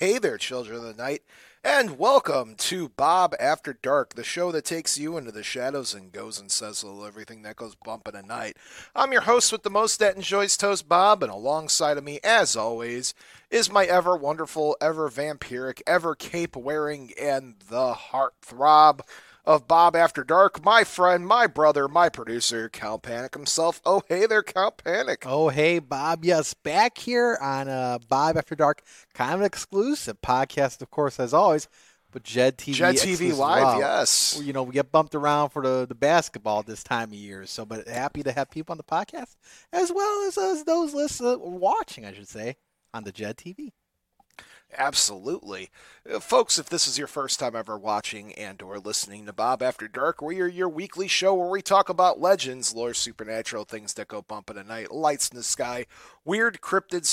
hey there, children of the night, and welcome to Bob After Dark, the show that takes you into the shadows and goes and says everything that goes bumping at night. I'm your host with the most that enjoys toast, Bob, and alongside of me, as always, is my ever wonderful, ever vampiric, ever cape-wearing, and the heartthrob of Bob After Dark, my friend, my brother, my producer, Count Panic himself. Oh, hey there, Count Panic. Oh, hey, Bob. Yes, back here on Bob After Dark, kind of an exclusive podcast, of course, as always, but Jed TV. Jed TV Live, yes. You know, we get bumped around for the basketball this time of year, so but happy to have people on the podcast, as well as those listeners watching, I should say, on the Jed TV. Absolutely. Folks, if this is your first time ever watching and or listening to Bob After Dark, we are your weekly show where we talk about legends, lore, supernatural, things that go bumping at night, lights in the sky, weird cryptid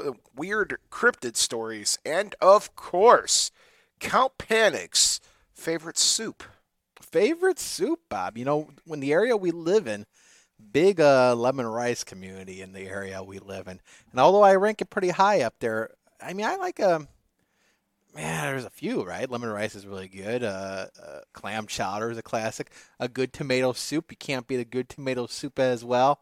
stories, and of course, Count Panic's favorite soup. Favorite soup, Bob? You know, when the area we live in, big lemon rice community in the area we live in. And although I rank it pretty high up there, I mean, I like there's a few, right? Lemon rice is really good. Clam chowder is a classic. A good tomato soup. You can't beat a good tomato soup as well.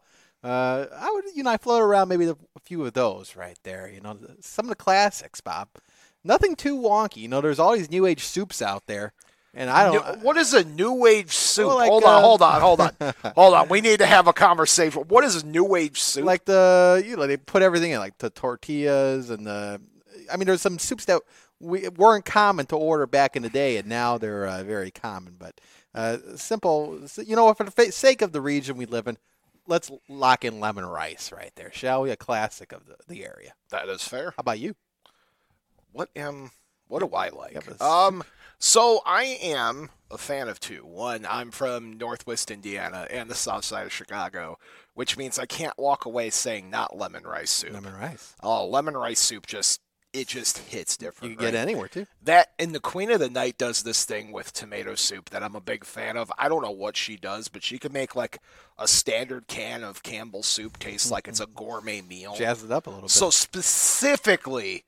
I float around maybe a few of those right there. You know, some of the classics, Bob. Nothing too wonky. You know, there's all these new age soups out there. And I don't. What is a new age soup? Well, like, hold on. We need to have a conversation. What is a new age soup? Like they put everything in, like the tortillas and there's some soups that weren't common to order back in the day, and now they're very common. But simple, you know, for the sake of the region we live in, let's lock in lemon rice right there, shall we? A classic of the area. That is fair. How about you? What do I like? So I am a fan of two. One, I'm from Northwest Indiana and the South Side of Chicago, which means I can't walk away saying not lemon rice soup. Lemon rice. Oh, lemon rice soup just hits different. You can get it anywhere too. That and the Queen of the Night does this thing with tomato soup that I'm a big fan of. I don't know what she does, but she can make like a standard can of Campbell's soup taste like it's a gourmet meal. Jazz it up a little bit. So specifically,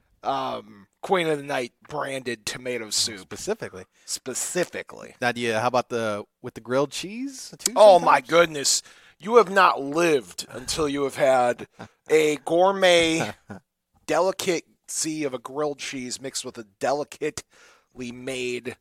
Queen of the Night branded tomato soup. Specifically. Now, how about with the grilled cheese too? Oh my goodness. You have not lived until you have had a gourmet delicacy of a grilled cheese mixed with a delicately made,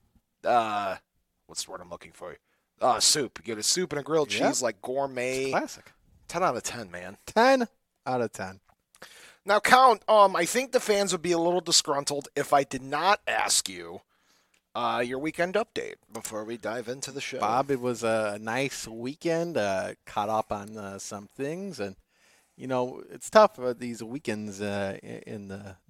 what's the word I'm looking for? Soup. You get a soup and a grilled cheese like gourmet. It's classic. 10 out of 10, man. 10 out of 10. Now, Count, I think the fans would be a little disgruntled if I did not ask you your weekend update before we dive into the show. Bob, it was a nice weekend. Caught up on some things, and you know it's tough these weekends in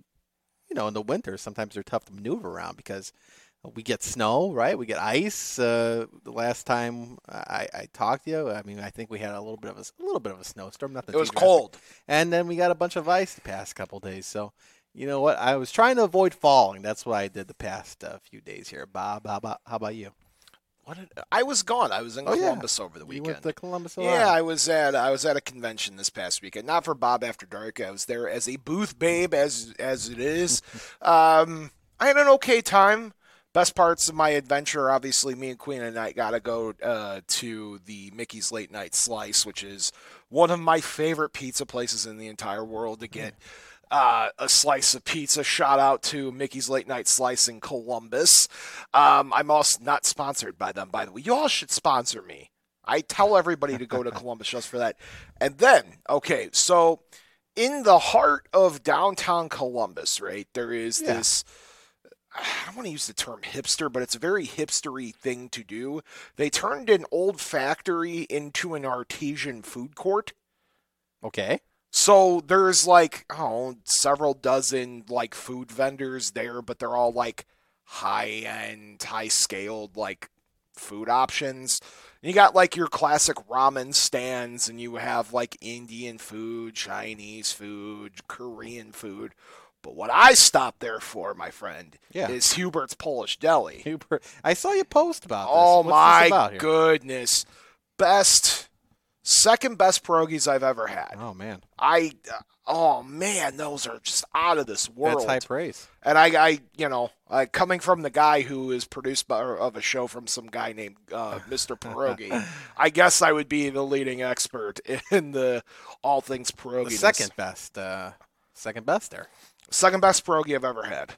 the winter. Sometimes they're tough to maneuver around because we get snow, right? We get ice. The last time I talked to you, I mean, I think we had a little bit of a snowstorm. Nothing. It was cold, and then we got a bunch of ice the past couple of days. So, you know what? I was trying to avoid falling. That's what I did the past few days here. Bob, how about you? I was gone. I was in Columbus over the weekend. You went to Columbus? Yeah, I was at a convention this past weekend. Not for Bob After Dark. I was there as a booth babe, as it is. I had an okay time. Best parts of my adventure, obviously, me and Queen of the Night got to go to the Mickey's Late Night Slice, which is one of my favorite pizza places in the entire world to get a slice of pizza. Shout out to Mickey's Late Night Slice in Columbus. I'm also not sponsored by them, by the way. You all should sponsor me. I tell everybody to go to Columbus just for that. And then, okay, so in the heart of downtown Columbus, right, there is this... I don't want to use the term hipster, but it's a very hipstery thing to do. They turned an old factory into an artesian food court. Okay. So there's several dozen food vendors there, but they're all high-end, high-scaled food options. You got your classic ramen stands, and you have Indian food, Chinese food, Korean food. But what I stopped there for, my friend, is Hubert's Polish Deli. I saw you post about this. Oh, What's this about my here? goodness. Best Second best pierogies I've ever had. Oh man, Oh man, those are just out of this world. that's high praise. And I coming from the guy who is produced of a show from some guy named Mr. Pierogi, I guess I would be the leading expert in the all things pierogi. The second best there. Second best pierogi I've ever had.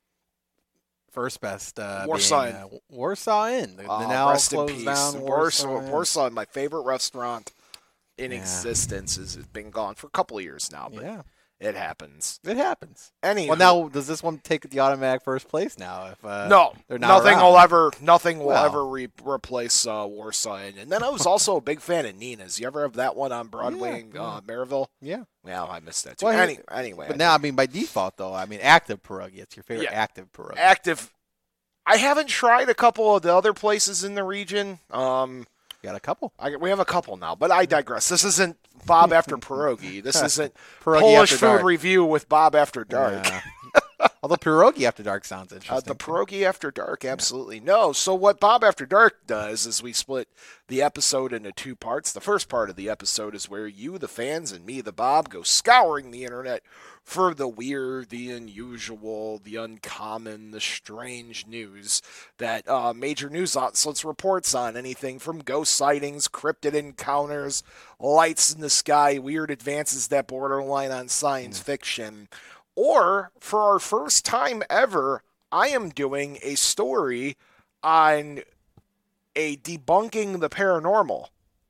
First best Warsaw being, Inn. Warsaw Inn. The now Rest in closed peace. down Warsaw Inn. Warsaw, my favorite restaurant in existence, has been gone for a couple of years now, but it happens. It happens. Anywho, well, now does this one take the automatic first place now? If no, they're not nothing will ever replace Warsaw Inn. And then I was also a big fan of Nina's. You ever have that one on Broadway in Maryville? Yeah. Well, I missed that too. Well, anyway. But now, I mean, by default, though, I mean, active pierogi. It's your favorite active pierogi. Active. I haven't tried a couple of the other places in the region. You got a couple. We have a couple now, but I digress. This isn't Bob After Pierogi. This isn't Pierogi Polish After Food Dark. Review with Bob After Dark. Yeah. Although Pierogi After Dark sounds interesting. The Pierogi After Dark, absolutely. No, so what Bob After Dark does is we split the episode into two parts. The first part of the episode is where you, the fans, and me, the Bob, go scouring the internet for the weird, the unusual, the uncommon, the strange news that major news outlets reports on. Anything from ghost sightings, cryptid encounters, lights in the sky, weird advances that borderline on science fiction. Or, for our first time ever, I am doing a story on a debunking the paranormal.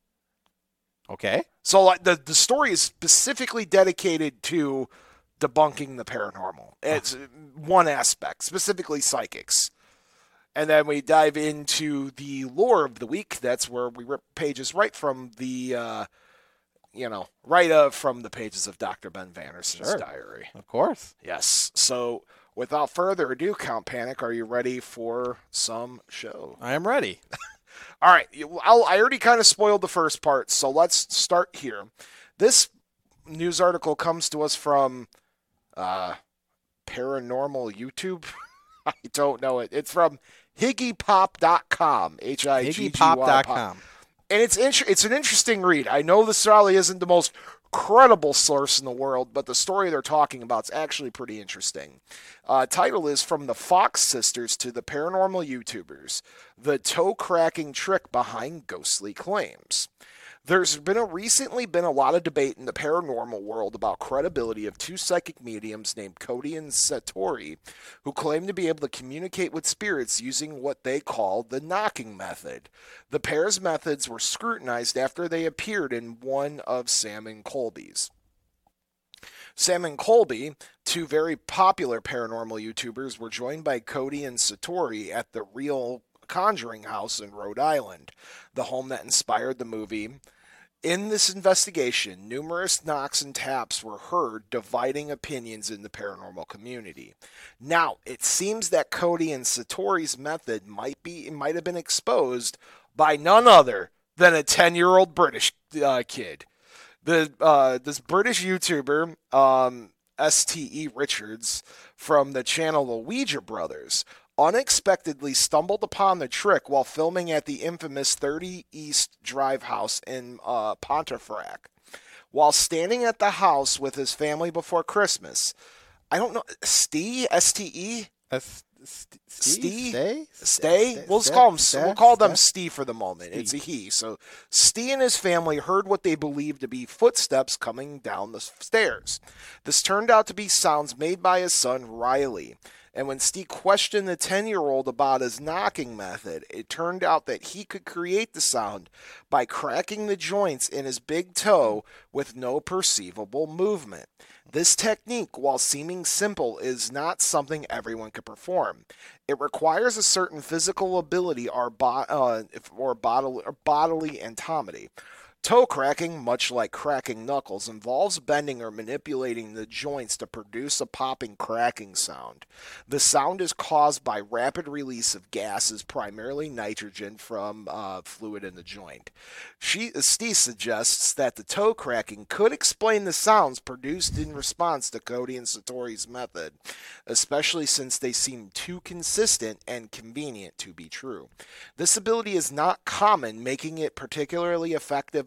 Okay. So the story is specifically dedicated to debunking the paranormal. It's one aspect, specifically psychics. And then we dive into the lore of the week. That's where we rip pages right from the... from the pages of Dr. Ben Vanderson's diary. Of course. Yes. So, without further ado, Count Panic, are you ready for some show? I am ready. All right. I already kind of spoiled the first part, so let's start here. This news article comes to us from Paranormal YouTube. I don't know it. It's from HiggyPop.com. HiggyPop.com. And it's an interesting read. I know this probably isn't the most credible source in the world, but the story they're talking about is actually pretty interesting. Title is From the Fox Sisters to the Paranormal YouTubers, the toe-cracking trick behind ghostly claims. There's recently been a lot of debate in the paranormal world about credibility of two psychic mediums named Cody and Satori, who claim to be able to communicate with spirits using what they call the knocking method. The pair's methods were scrutinized after they appeared in one of Sam and Colby's. Sam and Colby, two very popular paranormal YouTubers, were joined by Cody and Satori at the Real Conjuring House in Rhode Island, the home that inspired the movie. In this investigation, numerous knocks and taps were heard, dividing opinions in the paranormal community. Now, it seems that Cody and Satori's method might have been exposed by none other than a 10-year-old British kid. This British YouTuber, S.T.E. Richards, from the channel The Ouija Brothers, unexpectedly stumbled upon the trick while filming at the infamous 30 East Drive house in Pontefract. While standing at the house with his family before Christmas, I don't know, S.T.E.? Stay? We'll call them Steve for the moment. Steve. It's a he. So Steve and his family heard what they believed to be footsteps coming down the stairs. This turned out to be sounds made by his son Riley. And when Steve questioned the 10-year-old about his knocking method, it turned out that he could create the sound by cracking the joints in his big toe with no perceivable movement. This technique, while seeming simple, is not something everyone can perform. It requires a certain physical ability or bodily anatomy. Toe cracking, much like cracking knuckles, involves bending or manipulating the joints to produce a popping cracking sound. The sound is caused by rapid release of gases, primarily nitrogen, from fluid in the joint. Steve suggests that the toe cracking could explain the sounds produced in response to Cody and Satori's method, especially since they seem too consistent and convenient to be true. This ability is not common, making it particularly effective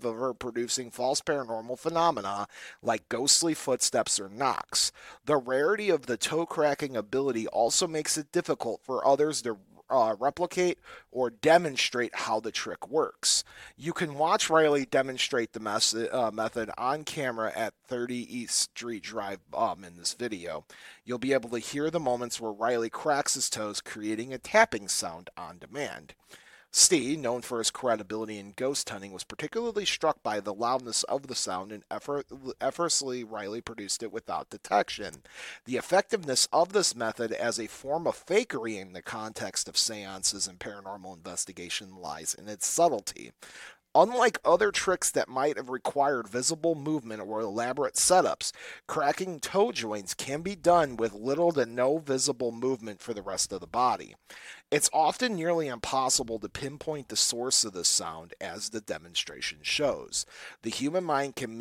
of her producing false paranormal phenomena like ghostly footsteps or knocks. The rarity of the toe cracking ability also makes it difficult for others to replicate or demonstrate how the trick works. You can watch Riley demonstrate the method on camera at 30 East Street Drive in this video. You'll be able to hear the moments where Riley cracks his toes, creating a tapping sound on demand. Steve, known for his credibility in ghost hunting, was particularly struck by the loudness of the sound and effortlessly Riley produced it without detection. The effectiveness of this method as a form of fakery in the context of seances and paranormal investigation lies in its subtlety. Unlike other tricks that might have required visible movement or elaborate setups, cracking toe joints can be done with little to no visible movement for the rest of the body. It's often nearly impossible to pinpoint the source of the sound, as the demonstration shows. The human mind can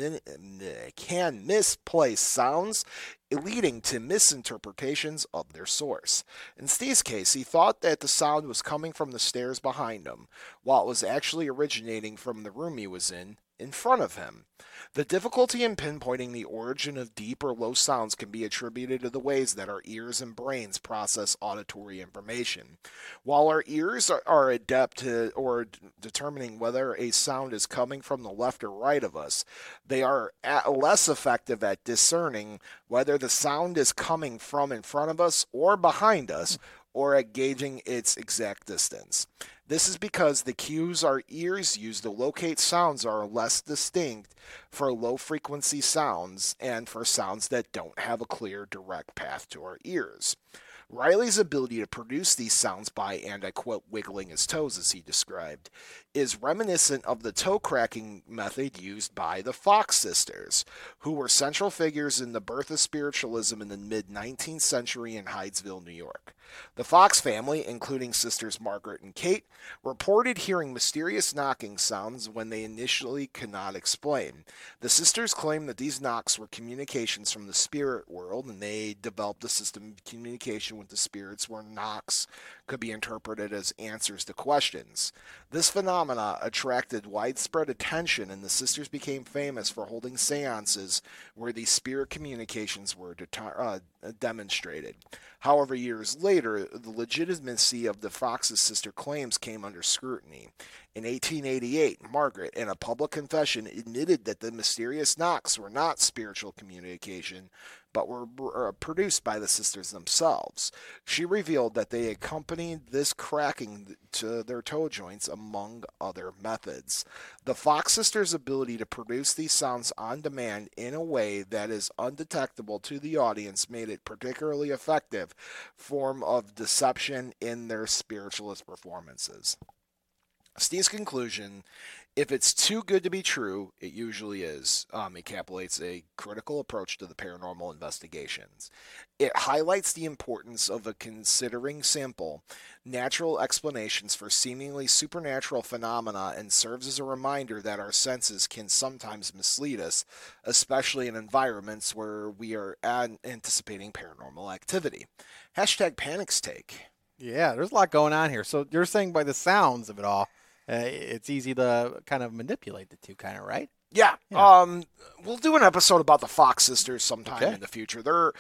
misplace sounds, leading to misinterpretations of their source. In Steve's case, he thought that the sound was coming from the stairs behind him, while it was actually originating from the room he was in front of him. The difficulty in pinpointing the origin of deep or low sounds can be attributed to the ways that our ears and brains process auditory information. While our ears are adept or determining whether a sound is coming from the left or right of us, they are less effective at discerning whether the sound is coming from in front of us or behind us, or at gauging its exact distance. This is because the cues our ears use to locate sounds are less distinct for low-frequency sounds and for sounds that don't have a clear, direct path to our ears. Riley's ability to produce these sounds by, and I quote, wiggling his toes as he described, is reminiscent of the toe cracking method used by the Fox sisters, who were central figures in the birth of spiritualism in the mid-19th century in Hydesville, New York. The Fox family, including sisters Margaret and Kate, reported hearing mysterious knocking sounds when they initially could not explain. The sisters claimed that these knocks were communications from the spirit world, and they developed a system of communication with the spirits where knocks could be interpreted as answers to questions. This phenomena attracted widespread attention, and the sisters became famous for holding seances where these spirit communications were demonstrated. However, years later, the legitimacy of the Fox's sister claims came under scrutiny. In 1888, Margaret, in a public confession, admitted that the mysterious knocks were not spiritual communication, but were produced by the sisters themselves. She revealed that they accompanied this cracking to their toe joints, among other methods. The Fox sisters' ability to produce these sounds on demand in a way that is undetectable to the audience made it particularly effective form of deception in their spiritualist performances. Steve's conclusion: if it's too good to be true, it usually is, encapsulates a critical approach to the paranormal investigations. It highlights the importance of considering simple, natural explanations for seemingly supernatural phenomena and serves as a reminder that our senses can sometimes mislead us, especially in environments where we are anticipating paranormal activity. Hashtag Panic's take. Yeah, there's a lot going on here. So you're saying by the sounds of it all, it's easy to kind of manipulate the two, kind of, right? Yeah. We'll do an episode about the Fox sisters sometime in the future. They're,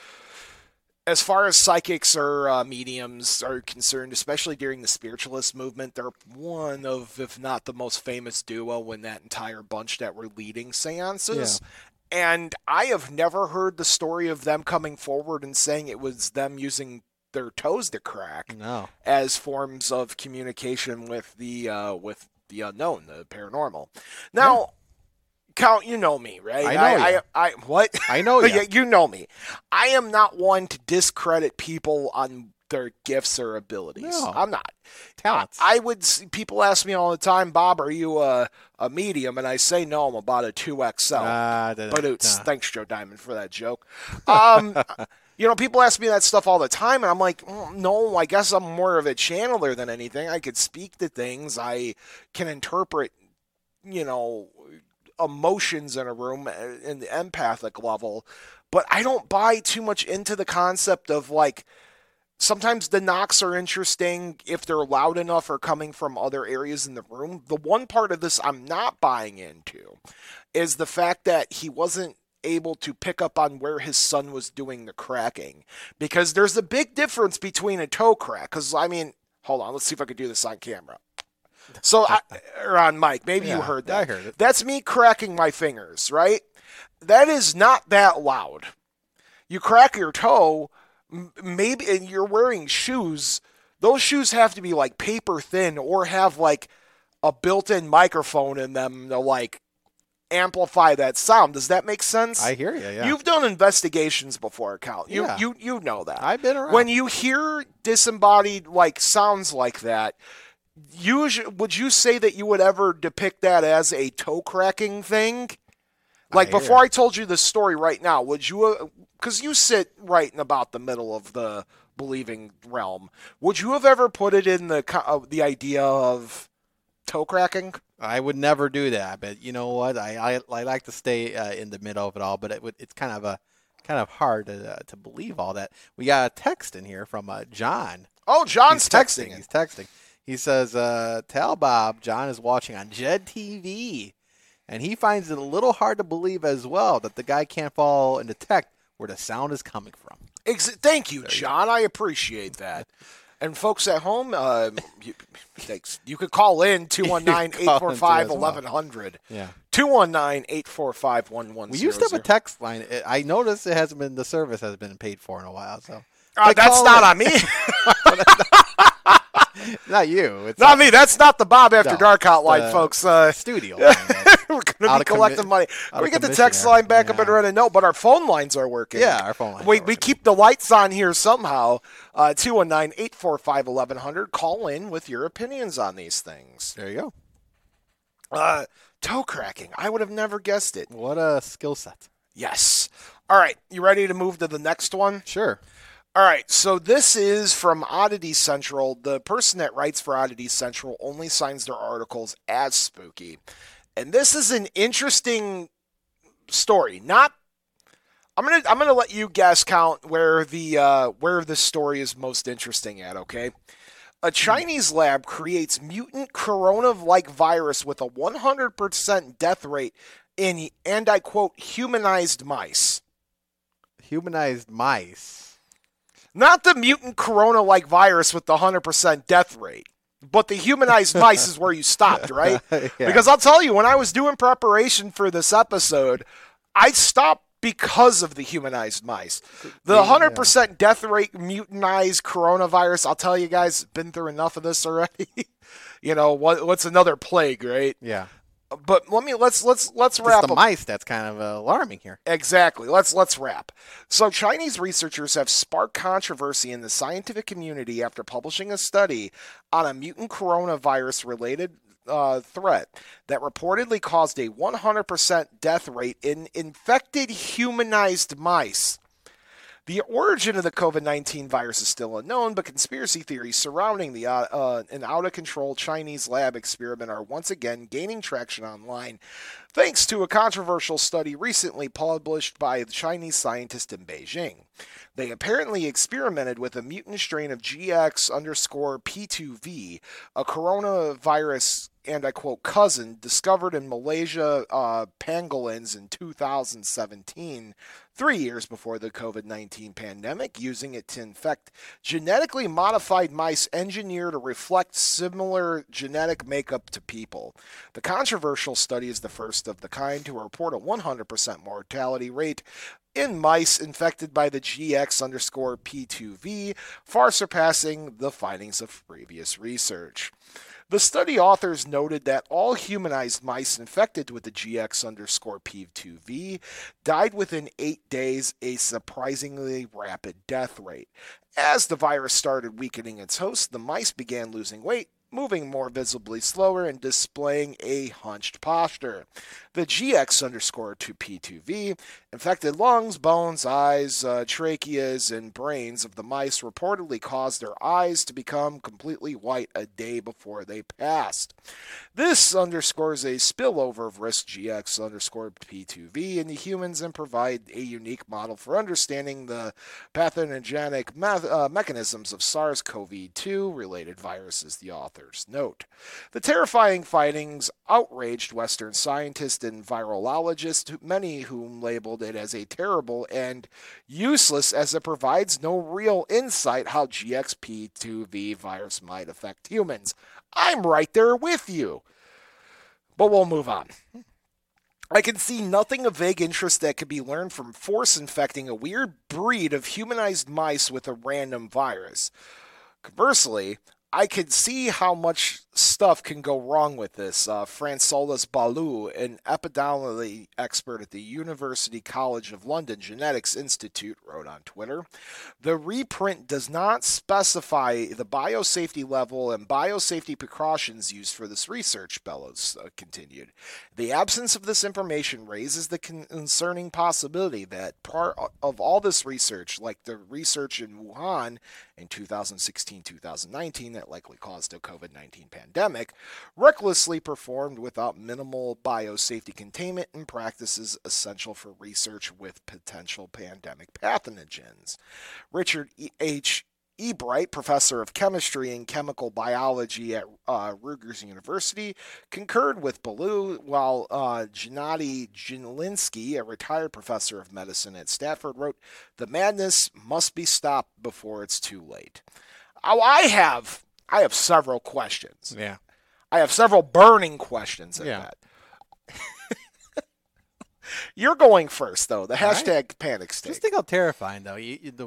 as far as psychics or mediums are concerned, especially during the spiritualist movement, they're one of, if not the most famous duo in that entire bunch that were leading seances. Yeah. And I have never heard the story of them coming forward and saying it was them using their toes to crack as forms of communication with the unknown, the paranormal. Now, Count, you know me, right? I know I what? I know you. You know me. I am not one to discredit people on their gifts or abilities. No. I'm not. Talents. I would. People ask me all the time, Bob, are you a medium? And I say no. I'm about a 2XL. Thanks, Joe Diamond, for that joke. You know, people ask me that stuff all the time, and I'm like, no, I guess I'm more of a channeler than anything. I could speak to things. I can interpret, emotions in a room in the empathic level, but I don't buy too much into the concept of, like, Sometimes the knocks are interesting if they're loud enough or coming from other areas in the room. The one part of this I'm not buying into is the fact that he wasn't able to pick up on where his son was doing the cracking. Because there's a big difference between a toe crack. Because, I mean, hold on, let's see if I could do this on camera. So, or on mic, maybe you heard that. I heard it. That's me cracking my fingers, right? That is not that loud. You crack your toe, maybe, and you're wearing shoes. Those shoes have to be like paper thin or have like a built-in microphone in them to like amplify that sound. Does that make sense? I hear you. Yeah. You've done investigations before, Cal. You Yeah. you know that. I've been around. When you hear disembodied like sounds like that, would you say that you would ever depict that as a toe cracking thing? Like before I told you the story right now, would you? Because you sit right in about the middle of the believing realm. Would you have ever put it in the idea of toe cracking? I would never do that, but you know what? I like to stay in the middle of it all, but it's kind of hard to believe all that. We got a text in here from John. Oh, John's texting. He's texting. He says, "Tell Bob John is watching on Jed TV, and he finds it a little hard to believe as well that the guy can't fall and detect where the sound is coming from." Thank you, John. I appreciate that. And folks at home, you could call in 219-845-1100. Yeah. 219-845-1100. We used to have a text line. I noticed the service hasn't been paid for in a while. So that's not on me. Not you. It's not me. That's not the Bob After Dark hotline, folks. Studio. We're going to be collecting money. Can we get the text line back up and running? No, but our phone lines are working. Yeah, our phone lines. We keep the lights on here somehow. 219-845-1100. Call in with your opinions on these things. There you go. Toe cracking. I would have never guessed it. What a skill set. Yes. All right. You ready to move to the next one? Sure. All right, so this is from Oddity Central. The person that writes for Oddity Central only signs their articles as spooky. And this is an interesting story. I'm gonna let you guess count where the story is most interesting at, okay? A Chinese lab creates mutant corona-like virus with a 100% death rate in, and I quote, humanized mice. Humanized mice. Not the mutant corona-like virus with the 100% death rate, but the humanized mice is where you stopped, right? Yeah. Because I'll tell you, when I was doing preparation for this episode, I stopped because of the humanized mice. The 100% death rate mutinized coronavirus, I'll tell you guys, been through enough of this already. You know, what's another plague, right? Yeah. But let's it's wrap the up. mice that's kind of alarming here. Exactly. Let's wrap. So Chinese researchers have sparked controversy in the scientific community after publishing a study on a mutant coronavirus related threat that reportedly caused a 100% death rate in infected humanized mice. The origin of the COVID-19 virus is still unknown, but conspiracy theories surrounding an out-of-control Chinese lab experiment are once again gaining traction online, thanks to a controversial study recently published by the Chinese scientists in Beijing. They apparently experimented with a mutant strain of GX_P2V, a coronavirus and I quote, cousin, discovered in Malaysia pangolins in 2017, 3 years before the COVID-19 pandemic, using it to infect genetically modified mice engineered to reflect similar genetic makeup to people. The controversial study is the first of the kind to report a 100% mortality rate in mice infected by the GX_P2V, far surpassing the findings of previous research. The study authors noted that all humanized mice infected with the GX_P2V died within 8 days, a surprisingly rapid death rate. As the virus started weakening its host, the mice began losing weight, moving more visibly slower and displaying a hunched posture. The GX_2P2V infected lungs, bones, eyes, tracheas, and brains of the mice reportedly caused their eyes to become completely white a day before they passed. This underscores a spillover of risk GX_P2V into humans and provide a unique model for understanding the pathogenic mechanisms of SARS-CoV-2 related viruses, the authors note. The terrifying findings outraged Western scientists and virologists, many whom labeled it as a terrible and useless as it provides no real insight how GXP2V virus might affect humans. I'm right there with you. But we'll move on. I can see nothing of vague interest that could be learned from force infecting a weird breed of humanized mice with a random virus. Conversely, I could see how much stuff can go wrong with this. Francois Balou, an epidemiology expert at the University College of London Genetics Institute, wrote on Twitter, "The reprint does not specify the biosafety level and biosafety precautions used for this research," Bellows continued. "The absence of this information raises the concerning possibility that part of all this research, like the research in Wuhan in 2016-2019 that likely caused a COVID-19 pandemic, recklessly performed without minimal biosafety containment and practices essential for research with potential pandemic pathogens." Richard H. Ebright, professor of chemistry and chemical biology at Rutgers University, concurred with Balou, while Gennady Jelinsky, a retired professor of medicine at Stanford, wrote, "The madness must be stopped before it's too late." I have several questions. Yeah. I have several burning questions at that. You're going first, though. The hashtag panic state. Just think how terrifying, though.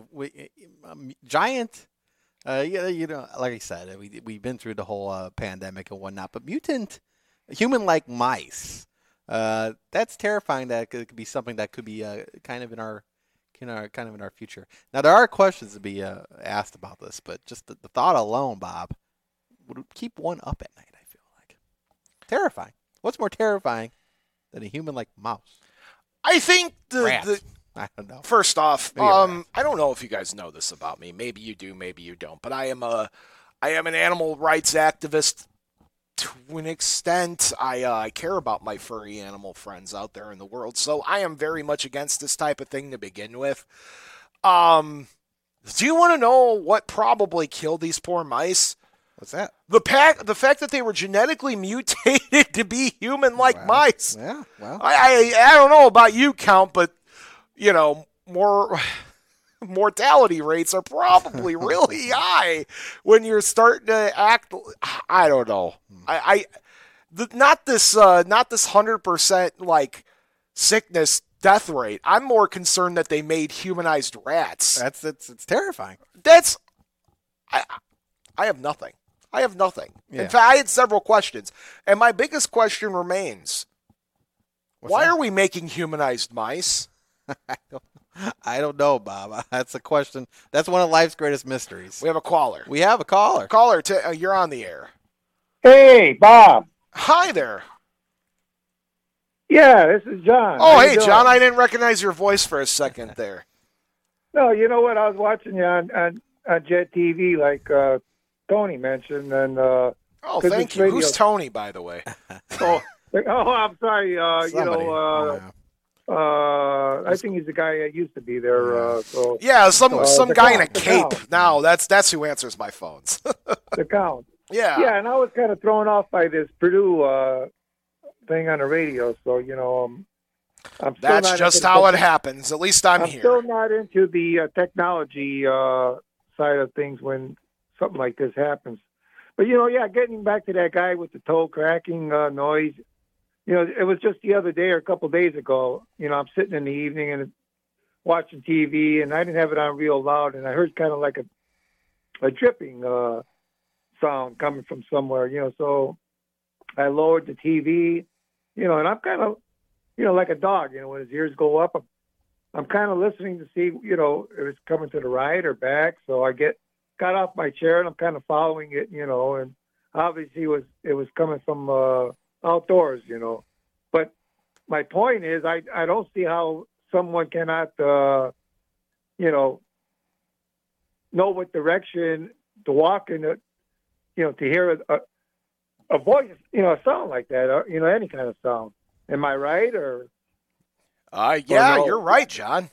Giant, like I said, we've been through the whole pandemic and whatnot, but mutant, human-like mice, that's terrifying. That could be something that could be kind of in our future. Now, there are questions to be asked about this, but just the thought alone, Bob, would keep one up at night, I feel like. Terrifying. What's more terrifying than a human-like mouse? I think I don't know. First off, I don't know if you guys know this about me. Maybe you do, maybe you don't. But I am an animal rights activist to an extent. I care about my furry animal friends out there in the world, so I am very much against this type of thing to begin with. Do you want to know what probably killed these poor mice? What's that? The fact that they were genetically mutated to be human-like mice. Yeah, well. I don't know about you, Count, but, more mortality rates are probably really high when you're starting to act. I don't know. Not this 100% like sickness death rate. I'm more concerned that they made humanized rats. It's terrifying. I have nothing. Yeah. In fact, I had several questions, and my biggest question remains: why are we making humanized mice? I don't know, Bob. That's a question. That's one of life's greatest mysteries. We have a caller. Caller, you're on the air. Hey, Bob. Hi there. Yeah, this is John. Oh, hey, John. I didn't recognize your voice for a second there. No, you know what? I was watching you on Jet TV, like Tony mentioned, and thank you. Who's Tony, by the way? I'm sorry. I think he's the guy that used to be there. Some guy in a cape. Now that's who answers my phones. The Count. Yeah. Yeah, and I was kind of thrown off by this Purdue thing on the radio. So I'm still that's just how it happens. At least I'm here. I'm still not into the technology side of things when something like this happens. But getting back to that guy with the toe cracking noise. It was just the other day or a couple of days ago. I'm sitting in the evening and watching TV, and I didn't have it on real loud, and I heard kind of like a dripping sound coming from somewhere. So I lowered the TV, and I'm kind of, like a dog. When his ears go up, I'm kind of listening to see, if it's coming to the right or back. So I got off my chair and I'm kind of following it, and obviously it was coming from outdoors, you know. But my point is, I don't see how someone cannot, you know what direction to walk in, you know, to hear a voice, you know, a sound like that, or, you know, any kind of sound. Am I right, or? Yeah, no? you're right, John.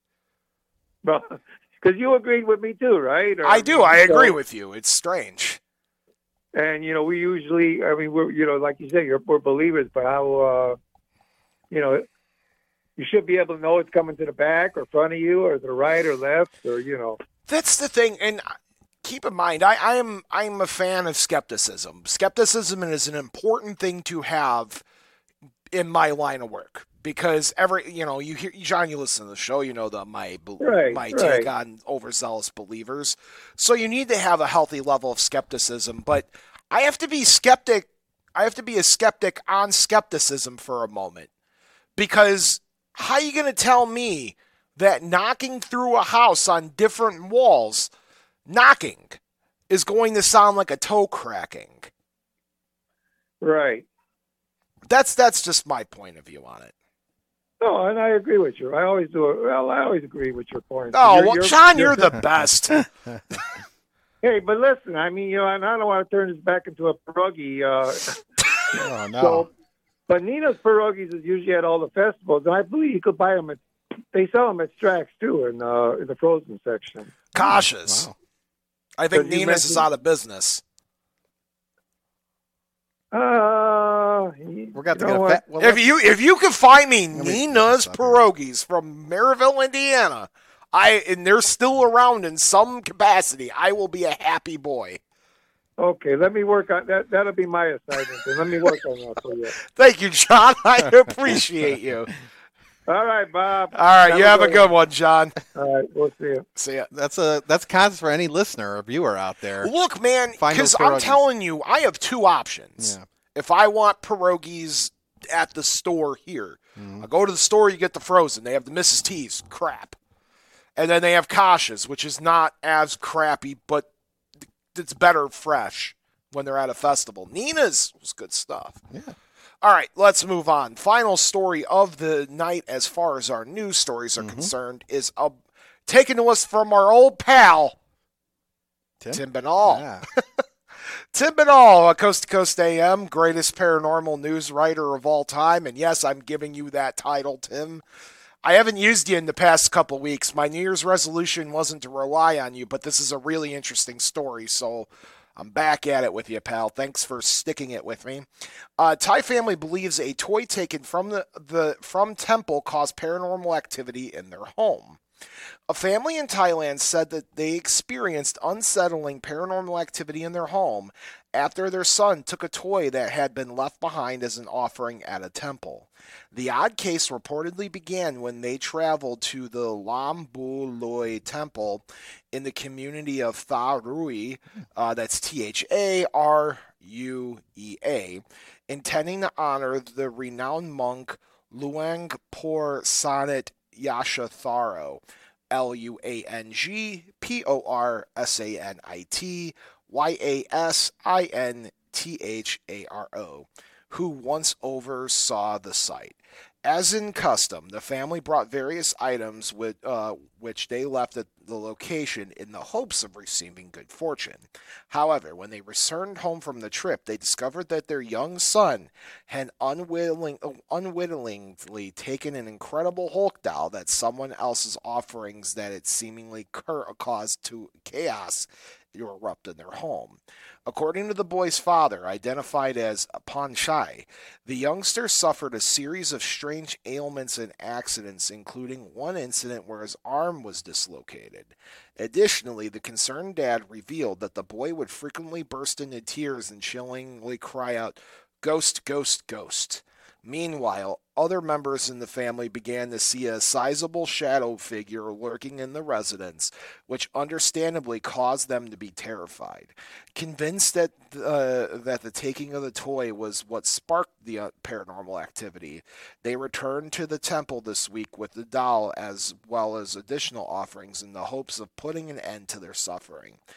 Because you agreed with me too, right? Or, I do. I agree with you. It's strange. And you know, we usually, I mean, we're, you know, like you said, we're believers, but how, you know, you should be able to know it's coming to the back or front of you, or the right or left, or you know. That's the thing, and keep in mind, I'm a fan of skepticism. Skepticism is an important thing to have in my line of work. Because you hear John, you listen to the show, you know my take on overzealous believers. So you need to have a healthy level of skepticism. But I have to be a skeptic on skepticism for a moment. Because how are you going to tell me that knocking through a house on different walls, knocking, is going to sound like a toe cracking? Right. That's just my point of view on it. No, and I agree with you. I always do. Well, I always agree with your point. Oh, John, you're the best. Hey, but listen, I mean, you know, and I don't want to turn this back into a pierogi. Oh, no. So, but Nina's pierogies is usually at all the festivals, and I believe you could buy them they sell them at Strax too in the frozen section. Cautious. Wow. I think Nina's is out of business. We're going to get if you can find me Nina's pierogies from Maryville, Indiana, and they're still around in some capacity, I will be a happy boy. Okay, let me work on that. That'll be my assignment. Let me work on that for you. Thank you, John. I appreciate you. All right, Bob. All right, you have a good one, John. All right, we'll see you. See ya. That's content for any listener or viewer out there. Look, man, because I'm telling you, I have two options. Yeah. If I want pierogies at the store here, I go to the store, you get the frozen. They have the Mrs. T's, crap. And then they have Kasha's, which is not as crappy, but it's better fresh when they're at a festival. Nina's was good stuff. Yeah. All right, let's move on. Final story of the night as far as our news stories are concerned is taken to us from our old pal, Tim Binnall. Yeah. Tim Binnall, Coast to Coast AM, greatest paranormal news writer of all time. And yes, I'm giving you that title, Tim. I haven't used you in the past couple weeks. My New Year's resolution wasn't to rely on you, but this is a really interesting story, so I'm back at it with you, pal. Thanks for sticking it with me. Thai family believes a toy taken from from temple caused paranormal activity in their home. A family in Thailand said that they experienced unsettling paranormal activity in their home after their son took a toy that had been left behind as an offering at a temple. The odd case reportedly began when they traveled to the Lam Bu Loi temple in the community of Tha Rui, that's Tharuea, intending to honor the renowned monk Luang Por Sanat Yashatharo, LUANGPORSANIT YASINTHARO, who once oversaw the site. As in custom, the family brought various items which they left at the location in the hopes of receiving good fortune. However, when they returned home from the trip, they discovered that their young son had unwittingly taken an incredible Hulk doll that someone else's offerings that it seemingly caused to chaos erupt in their home. According to the boy's father, identified as Panchai, the youngster suffered a series of strange ailments and accidents, including one incident where his arm was dislocated. Additionally, the concerned dad revealed that the boy would frequently burst into tears and chillingly cry out, "Ghost, ghost, ghost." Meanwhile, other members in the family began to see a sizable shadow figure lurking in the residence, which understandably caused them to be terrified. Convinced that the taking of the toy was what sparked the paranormal activity, they returned to the temple this week with the doll as well as additional offerings in the hopes of putting an end to their suffering.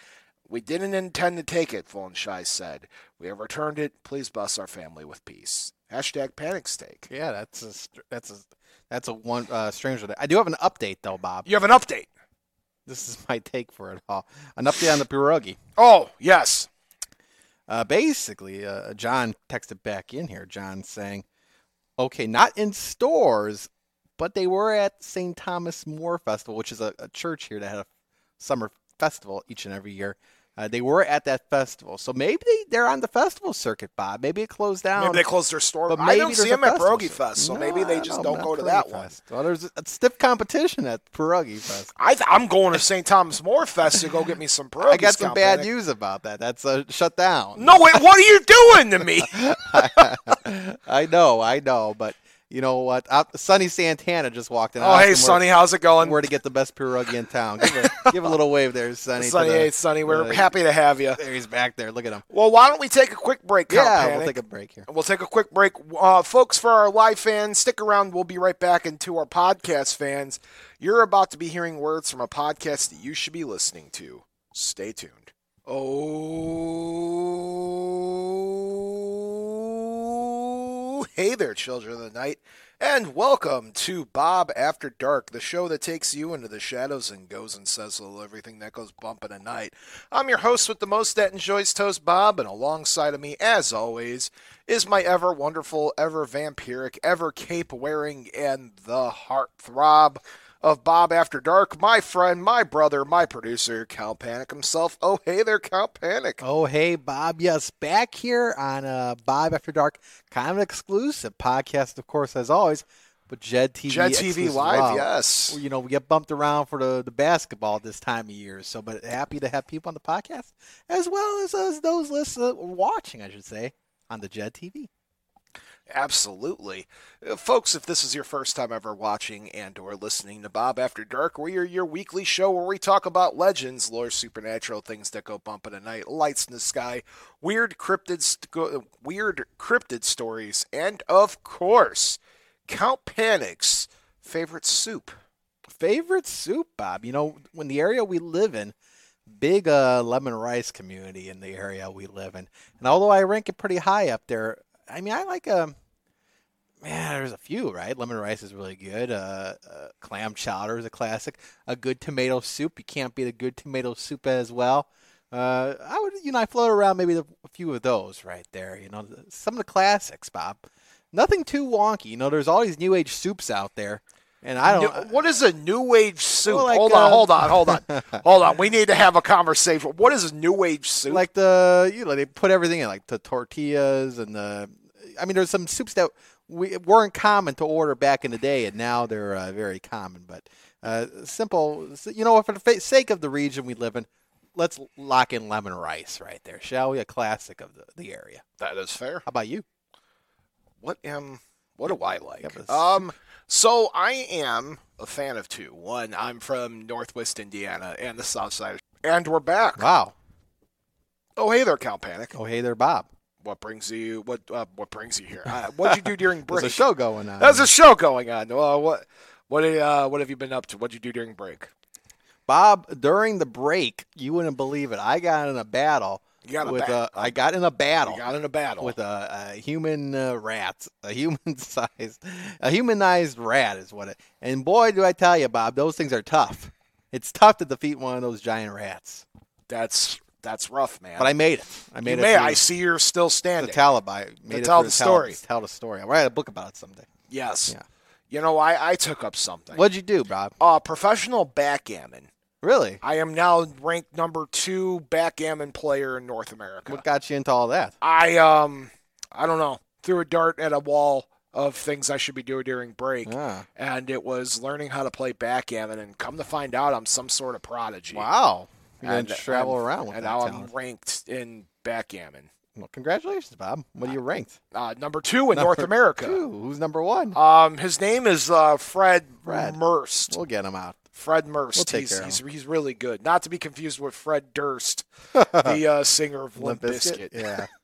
We didn't intend to take it, Fullenshy said. We have returned it. Please bless our family with peace. Hashtag panic steak. Yeah, that's a one stranger. I do have an update though, Bob. You have an update. This is my take for it all. An update on the pierogi. Oh, yes. Basically, John texted back in here. John saying, okay, not in stores, but they were at St. Thomas More Festival, which is a church here that had a summer festival each and every year. They were at that festival. So maybe they're on the festival circuit, Bob. Maybe it closed down. Maybe they closed their store. But I don't see there's a them at festival Pierogi circuit. Fest, so No, maybe they just don't go to Pierogi that one. Fest. Well, there's a stiff competition at Pierogi Fest. I'm going to St. Thomas More Fest to go get me some pierogies. I got some bad Panic. news about that. That's shut down. No, wait, what are you doing to me? I know, but you know what? Sonny Santana just walked in. Oh, hey, Sonny, how's it going? Where to get the best pierogi in town? Give a little wave there, Sonny. Sonny, hey, Sonny, we're happy to have you. There he's back there. Look at him. Well, why don't we take a quick break, Count Yeah, Panic? we'll take a break here. We'll take a quick break. Folks, for our live fans, stick around. We'll be right back. And to our podcast fans, you're about to be hearing words from a podcast that you should be listening to. Stay tuned. Oh, hey there, children of the night, and welcome to Bob After Dark, the show that takes you into the shadows and goes and says a little everything that goes bump in a night. I'm your host with the most that enjoys toast, Bob, and alongside of me, as always, is my ever wonderful, ever vampiric, ever cape-wearing, and the heartthrob of Bob After Dark, my friend, my brother, my producer, Count Panic himself. Oh, hey there, Count Panic. Oh, hey, Bob. Yes, back here on Bob After Dark, kind of an exclusive podcast, of course, as always, but Jed TV. Jed TV Live, yes. You know, we get bumped around for the basketball this time of year, so but happy to have people on the podcast, as well as those listeners watching, I should say, on the Jed TV. Absolutely. Folks, if this is your first time ever watching and or listening to Bob After Dark, we're your weekly show where we talk about legends, lore, supernatural, things that go bump in the night, lights in the sky, weird cryptid stories, and of course, Count Panic's favorite soup. Favorite soup, Bob? You know, when the area we live in, big lemon rice community in the area we live in. And although I rank it pretty high up there, I mean, I like there's a few, right? Lemon rice is really good. Clam chowder is a classic. A good tomato soup. You can't beat a good tomato soup as well. I float around maybe a few of those right there. You know, some of the classics, Bob. Nothing too wonky. You know, there's all these new age soups out there. And I don't. What is a new age soup? Well, like, hold on. We need to have a conversation. What is a new age soup? Like they put everything in, like the tortillas and there's some soups that weren't common to order back in the day, and now they're very common. But simple, you know, for the sake of the region we live in, let's lock in lemon rice right there, shall we? A classic of the area. That is fair. How about you? What do I like? Yeah, So I am a fan of two. One, I'm from Northwest Indiana and the South Side, and we're back. Wow. Oh, hey there, Count Panic. Oh, hey there, Bob. What brings you? What brings you here? What'd you do during break? There's a show going on. There's a show going on. What have you been up to? What'd you do during break? Bob, during the break, you wouldn't believe it. I got in a battle. I got in a battle. You got in a battle with a human rat, a humanized rat is what it. And boy, do I tell you, Bob, those things are tough. It's tough to defeat one of those giant rats. That's rough, man. But I made it. I see you're still standing. The Taliban. Tell the story. Tell the story. I'll write a book about it someday. Yes. Yeah. You know, I took up something. What'd you do, Bob? Professional backgammon. Really? I am now ranked number 2 backgammon player in North America. What got you into all that? I don't know. Threw a dart at a wall of things I should be doing during break, and it was learning how to play backgammon. And come to find out, I'm some sort of prodigy. Wow! You're going to travel around with that now talent. I'm ranked in backgammon. Well, congratulations, Bob. What are you ranked? Number 2 in North America. 2. Who's number 1? His name is Fred Merst. We'll get him out. Fred Merst. We'll take care of him. He's really good. Not to be confused with Fred Durst, the singer of Limp Bizkit. Yeah.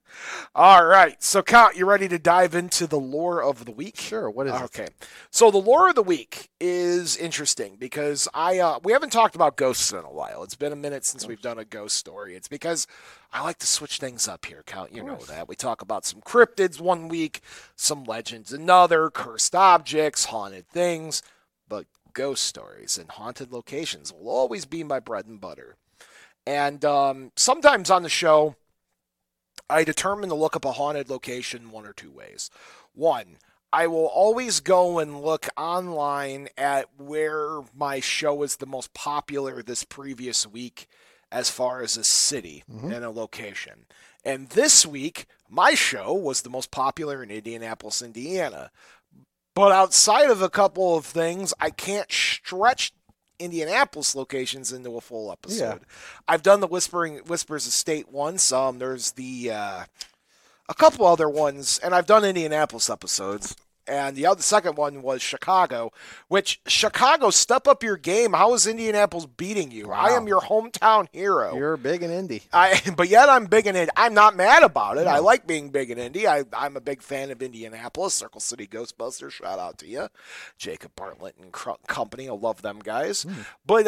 All right. So, Count, you ready to dive into the lore of the week? Sure. What is it? Okay. So, the lore of the week is interesting because we haven't talked about ghosts in a while. It's been a minute since we've done a ghost story. It's because I like to switch things up here, Count. You know that. We talk about some cryptids one week, some legends another, cursed objects, haunted things, but ghost stories and haunted locations will always be my bread and butter. And sometimes on the show, I determine to look up a haunted location one or two ways. One, I will always go and look online at where my show is the most popular this previous week as far as a city and a location. And this week, my show was the most popular in Indianapolis, Indiana. But outside of a couple of things, I can't stretch Indianapolis locations into a full episode. I've done the Whispers Estate once. There's a couple other ones, and I've done Indianapolis episodes. And the second one was Chicago, which Chicago, step up your game. How is Indianapolis beating you? Wow. I am your hometown hero. You're big in Indy. But yet I'm big in Indy. I'm not mad about it. No. I like being big in Indy. I'm a big fan of Indianapolis. Circle City Ghostbusters, shout out to you. Jacob Bartlett and company. I love them guys. But,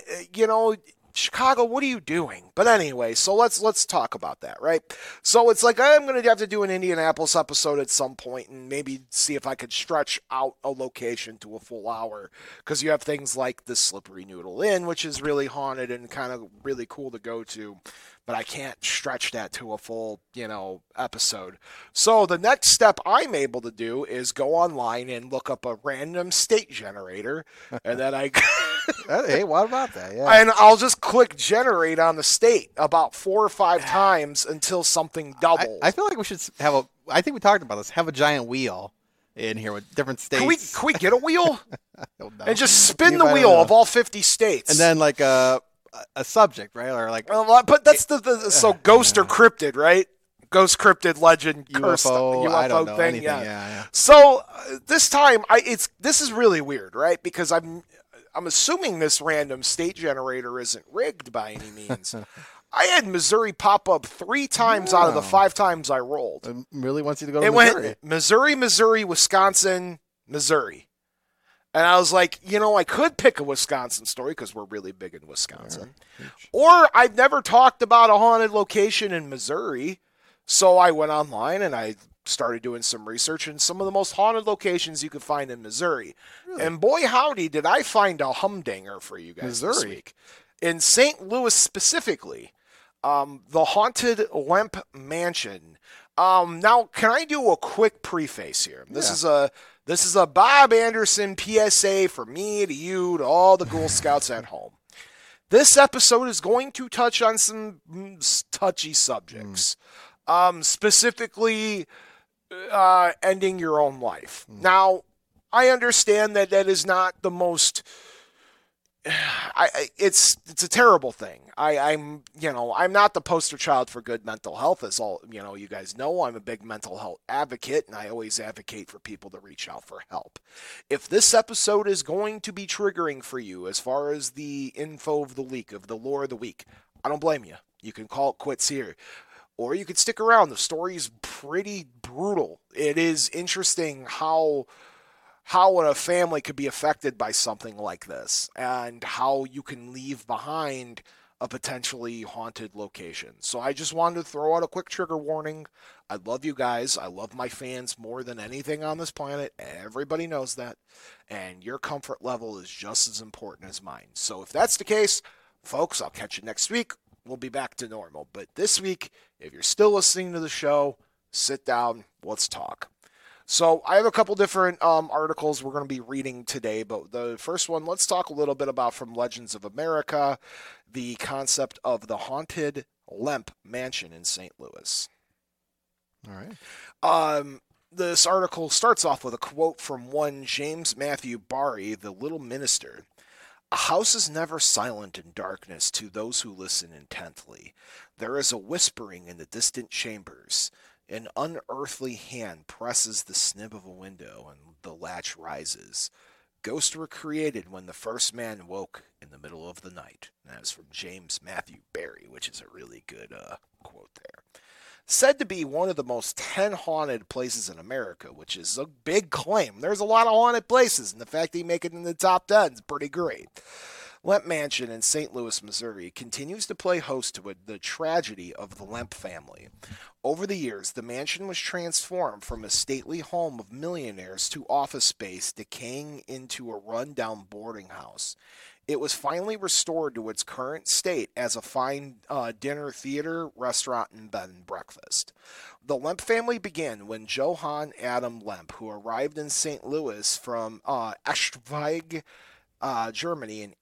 Chicago, what are you doing? But anyway, so let's talk about that, right? So it's like I'm going to have to do an Indianapolis episode at some point and maybe see if I could stretch out a location to a full hour, because you have things like the Slippery Noodle Inn, which is really haunted and kind of really cool to go to, but I can't stretch that to a full, episode. So the next step I'm able to do is go online and look up a random state generator, and then I... Hey, what about that? Yeah. And I'll just click generate on the state about 4 or 5 times until something doubles. I feel like we should have I think we talked about this, have a giant wheel in here with different states. Can we get a wheel? And just spin the wheel of all 50 states. And then like a subject, right? Or like, but that's so ghost or cryptid, right? Ghost, cryptid, legend, cursed UFO I don't know, thing. anything. Yeah. So this time, this is really weird, right? Because I'm assuming this random state generator isn't rigged by any means. I had Missouri pop up 3 times out of the 5 times I rolled. It really wants you to go to Missouri. It went Missouri, Wisconsin, Missouri. And I was like, I could pick a Wisconsin story because we're really big in Wisconsin. Or I've never talked about a haunted location in Missouri. So I went online and I started doing some research in some of the most haunted locations you could find in Missouri. Really? And boy, howdy, did I find a humdinger for you guys this week. In St. Louis specifically, the Haunted Lemp Mansion. Now, can I do a quick preface here? This is a Bob Anderson PSA for me, to you, to all the Ghoul Scouts at home. This episode is going to touch on some touchy subjects, specifically ending your own life. Now, I understand that is not the most... it's a terrible thing. I'm not the poster child for good mental health, as all you guys know. I'm a big mental health advocate, and I always advocate for people to reach out for help. If this episode is going to be triggering for you as far as the info of the week, of the lore of the week, I don't blame you. You can call it quits here, or you could stick around. The story's pretty brutal. It is interesting how a family could be affected by something like this, and how you can leave behind a potentially haunted location. So I just wanted to throw out a quick trigger warning. I love you guys. I love my fans more than anything on this planet. Everybody knows that. And your comfort level is just as important as mine. So if that's the case, folks, I'll catch you next week. We'll be back to normal. But this week, if you're still listening to the show, sit down. Let's talk. So I have a couple different articles we're going to be reading today, but the first one, let's talk a little bit about from Legends of America, the concept of the Haunted Lemp Mansion in St. Louis. All right. This article starts off with a quote from one James Matthew Barry, the Little Minister. A house is never silent in darkness to those who listen intently. There is a whispering in the distant chambers. An unearthly hand presses the snib of a window, and the latch rises. Ghosts were created when the first man woke in the middle of the night. And that is from James Matthew Barry, which is a really good quote there. Said to be one of the most 10 haunted places in America, which is a big claim. There's a lot of haunted places, and the fact that he make it in the top 10 is pretty great. Lemp Mansion in St. Louis, Missouri continues to play host to the tragedy of the Lemp family. Over the years, the mansion was transformed from a stately home of millionaires to office space, decaying into a run-down boarding house. It was finally restored to its current state as a fine dinner theater, restaurant, and bed and breakfast. The Lemp family began when Johann Adam Lemp, who arrived in St. Louis from Eschweiler, Germany in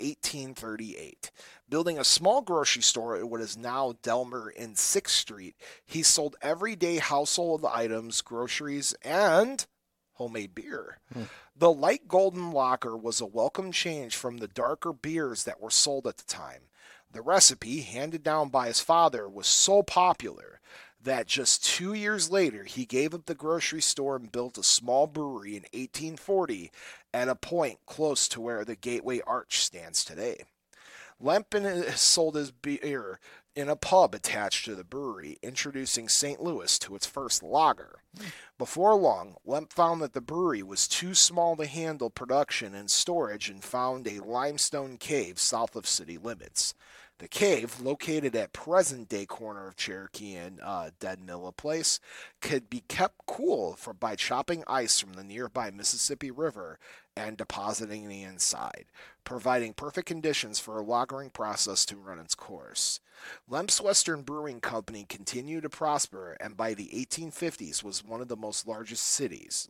1838. Building a small grocery store at what is now Delmer in 6th Street, he sold everyday household items, groceries, and homemade beer. The light golden lager was a welcome change from the darker beers that were sold at the time. The recipe, handed down by his father, was so popular that just 2 years later he gave up the grocery store and built a small brewery in 1840 at a point close to where the Gateway Arch stands today. Lemp sold his beer in a pub attached to the brewery, introducing St. Louis to its first lager. Before long, Lemp found that the brewery was too small to handle production and storage and found a limestone cave south of city limits. The cave, located at present-day corner of Cherokee and Dead Milla Place, could be kept cool by chopping ice from the nearby Mississippi River and depositing the inside, providing perfect conditions for a lagering process to run its course. Lemp's Western Brewing Company continued to prosper, and by the 1850s was one of the most largest cities.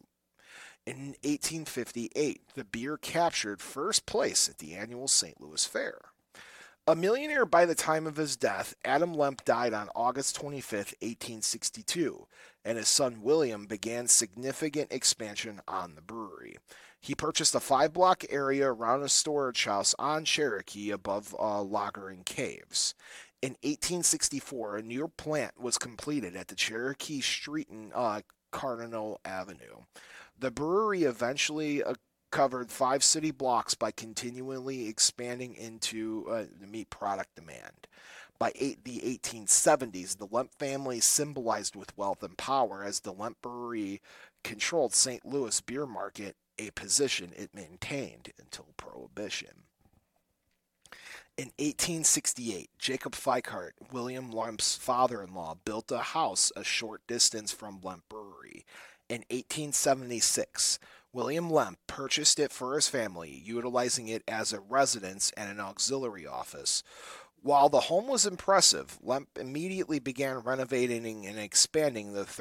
In 1858, the beer captured first place at the annual St. Louis Fair. A millionaire by the time of his death, Adam Lemp died on August 25, 1862, and his son William began significant expansion on the brewery. He purchased a 5-block area around a storage house on Cherokee above Lagering Caves. In 1864, a new plant was completed at the Cherokee Street and Cardinal Avenue. The brewery eventually covered 5 city blocks by continually expanding to meet product demand. By the 1870s, the Lemp family symbolized with wealth and power as the Lemp Brewery controlled St. Louis beer market, a position it maintained until Prohibition. In 1868, Jacob Feichart, William Lemp's father-in-law, built a house a short distance from Lemp Brewery. In 1876, William Lemp purchased it for his family, utilizing it as a residence and an auxiliary office. While the home was impressive, Lemp immediately began renovating and expanding the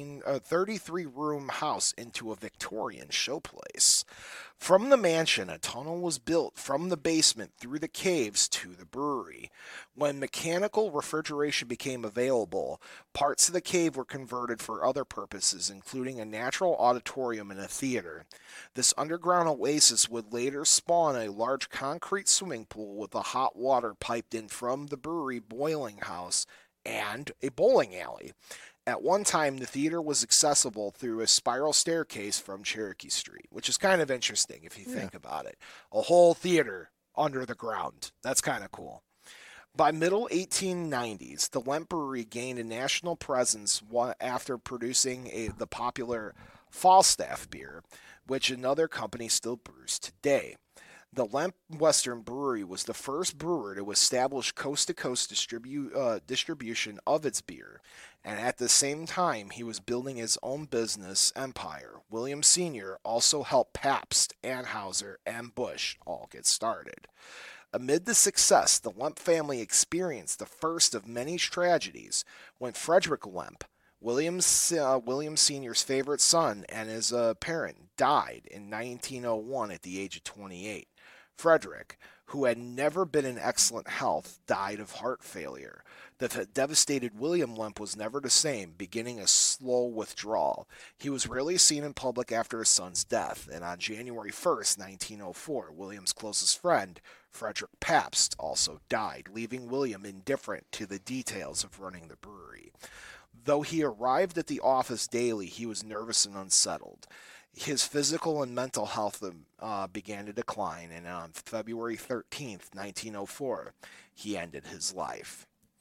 33-room house into a Victorian showplace. From the mansion, a tunnel was built from the basement through the caves to the brewery. When mechanical refrigeration became available, parts of the cave were converted for other purposes, including a natural auditorium and a theater. This underground oasis would later spawn a large concrete swimming pool with a hot water piped in from the brewery boiling house and a bowling alley. At one time, the theater was accessible through a spiral staircase from Cherokee Street, which is kind of interesting if you think about it. A whole theater under the ground. That's kind of cool. By middle 1890s, the Lemp Brewery gained a national presence after producing the popular Falstaff beer, which another company still brews today. The Lemp Western Brewery was the first brewer to establish coast-to-coast distribution of its beer, and at the same time he was building his own business empire. William Sr. also helped Pabst, Anheuser, and Busch all get started. Amid the success, the Lemp family experienced the first of many tragedies when Frederick Lemp, William Sr.'s favorite son and his parent, died in 1901 at the age of 28. Frederick, who had never been in excellent health, died of heart failure. The devastated William Lemp was never the same, beginning a slow withdrawal. He was rarely seen in public after his son's death, and on January 1st, 1904, William's closest friend, Frederick Pabst, also died, leaving William indifferent to the details of running the brewery. Though he arrived at the office daily, he was nervous and unsettled. His physical and mental health began to decline, and on February 13th, 1904, he ended his life.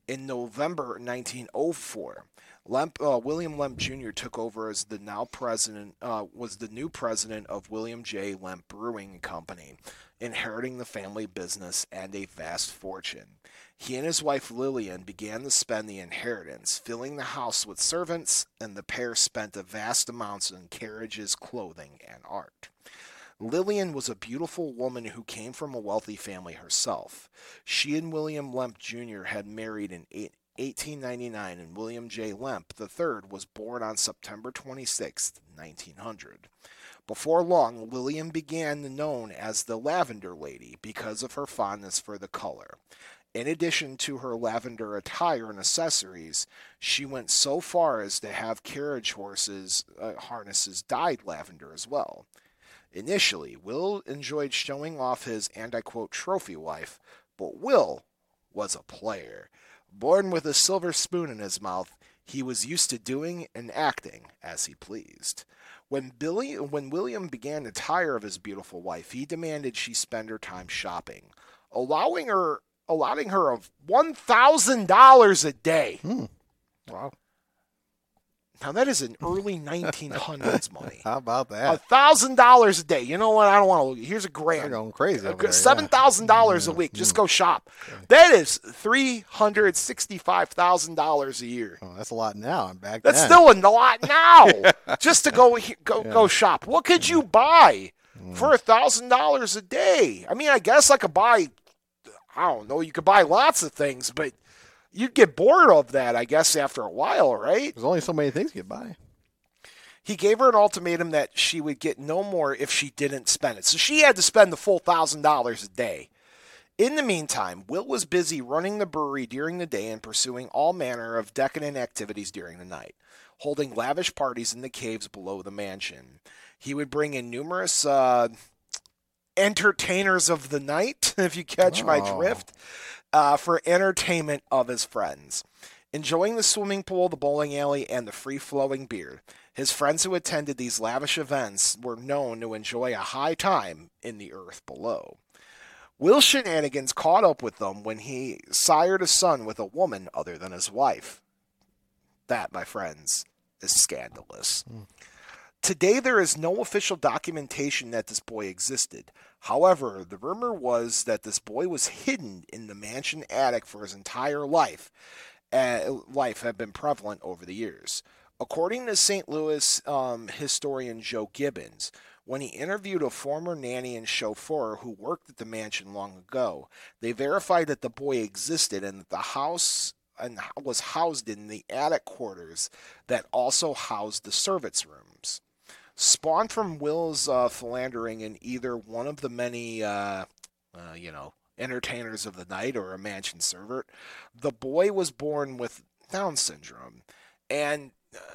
In November 1904, William Lemp Jr. took over as the new president of William J. Lemp Brewing Company, inheriting the family business and a vast fortune. He and his wife Lillian began to spend the inheritance, filling the house with servants, and the pair spent a vast amounts on carriages, clothing, and art. Lillian was a beautiful woman who came from a wealthy family herself. She and William Lemp Jr. had married in 1899, and William J. Lemp III was born on September 26, 1900. Before long, Lillian began known as the Lavender Lady because of her fondness for the color. In addition to her lavender attire and accessories, she went so far as to have carriage harnesses dyed lavender as well. Initially, Will enjoyed showing off his, and I quote, trophy wife, but Will was a player. Born with a silver spoon in his mouth, he was used to doing and acting as he pleased. When William began to tire of his beautiful wife, he demanded she spend her time shopping, allowing her of $1,000 a day. Wow. Now, that is in early 1900s money. How about that? $1,000 a day. You know what? I don't want to. Here's a grand. They're going crazy. $7,000 a week. Just go shop. That is $365,000 a year. Oh, that's a lot now. And back That's then. still a lot now. Just to go shop. What could you buy for $1,000 a day? I mean, I guess I could buy. I don't know. You could buy lots of things, but you'd get bored of that, I guess, after a while, right? There's only so many things you could buy. He gave her an ultimatum that she would get no more if she didn't spend it. So she had to spend the full $1,000 a day. In the meantime, Will was busy running the brewery during the day and pursuing all manner of decadent activities during the night, holding lavish parties in the caves below the mansion. He would bring in numerous entertainers of the night, if you catch my drift, for entertainment of his friends. Enjoying the swimming pool, the bowling alley, and the free-flowing beer, his friends who attended these lavish events were known to enjoy a high time in the earth below. Will's shenanigans caught up with them when he sired a son with a woman other than his wife. That, my friends, is scandalous. Today, there is no official documentation that this boy existed. However, the rumor was that this boy was hidden in the mansion attic for his entire life. Life had been prevalent over the years. According to St. Louis historian Joe Gibbons, when he interviewed a former nanny and chauffeur who worked at the mansion long ago, they verified that the boy existed and that the house was housed in the attic quarters that also housed the servants' rooms. Spawned from Will's philandering in either one of the many, entertainers of the night or a mansion servant, the boy was born with Down syndrome. And,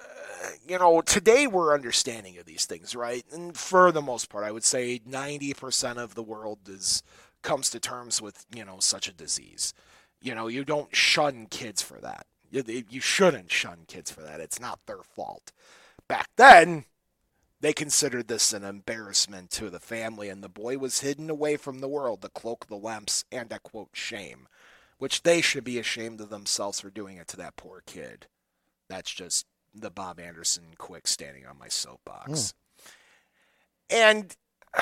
today we're understanding of these things, right? And for the most part, I would say 90% of the world comes to terms with, such a disease. You don't shun kids for that. You shouldn't shun kids for that. It's not their fault. Back then, they considered this an embarrassment to the family, and the boy was hidden away from the world to cloak the Lemps and, I quote, shame, which they should be ashamed of themselves for doing it to that poor kid. That's just the Bob Anderson quick standing on my soapbox. And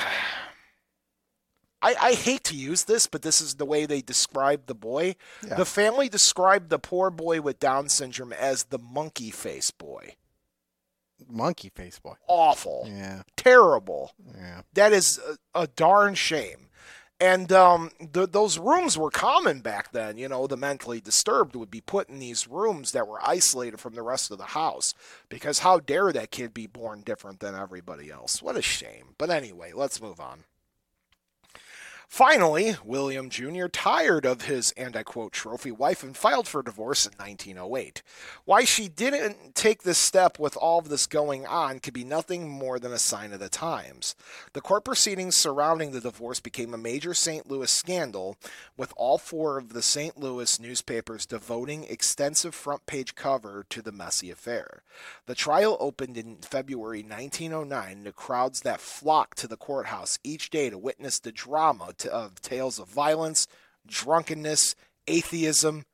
I hate to use this, but this is the way they described the boy. Yeah. The family described the poor boy with Down syndrome as the monkey face boy. Monkey face boy. Awful. Yeah. Terrible. Yeah. That is a darn shame. And those rooms were common back then. The mentally disturbed would be put in these rooms that were isolated from the rest of the house. Because how dare that kid be born different than everybody else? What a shame. But anyway, let's move on. Finally, William Jr. tired of his, and I quote, trophy wife and filed for divorce in 1908. Why she didn't take this step with all of this going on could be nothing more than a sign of the times. The court proceedings surrounding the divorce became a major St. Louis scandal, with all four of the St. Louis newspapers devoting extensive front-page cover to the messy affair. The trial opened in February 1909, and the crowds that flocked to the courthouse each day to witness the drama of tales of violence, drunkenness, atheism,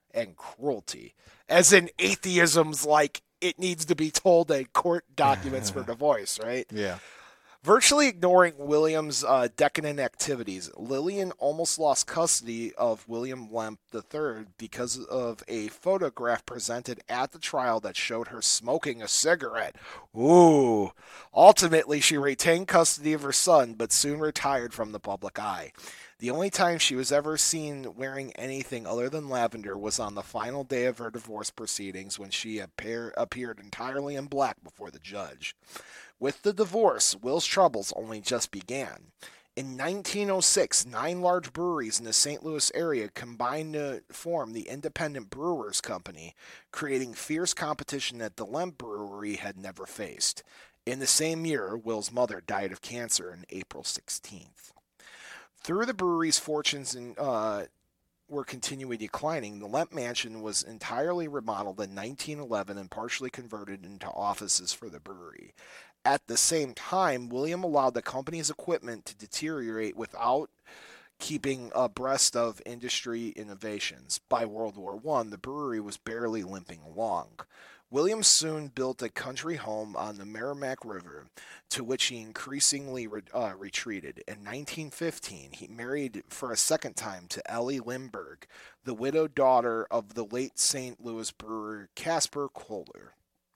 and cruelty. As in atheism's like it needs to be told in court documents for divorce, right? Yeah. Virtually ignoring William's decadent activities, Lillian almost lost custody of William Lemp III because of a photograph presented at the trial that showed her smoking a cigarette. Ooh. Ultimately, she retained custody of her son, but soon retired from the public eye. The only time she was ever seen wearing anything other than lavender was on the final day of her divorce proceedings when she appeared entirely in black before the judge. With the divorce, Will's troubles only just began. In 1906, 9 large breweries in the St. Louis area combined to form the Independent Brewers Company, creating fierce competition that the Lemp Brewery had never faced. In the same year, Will's mother died of cancer on April 16th. Through the brewery's fortunes were continually declining, the Lemp Mansion was entirely remodeled in 1911 and partially converted into offices for the brewery. At the same time, William allowed the company's equipment to deteriorate without keeping abreast of industry innovations. By World War I, the brewery was barely limping along. William soon built a country home on the Merrimack River, to which he increasingly retreated. In 1915, he married for a second time to Ellie Lindbergh, the widowed daughter of the late St. Louis brewer Caspar Kohler.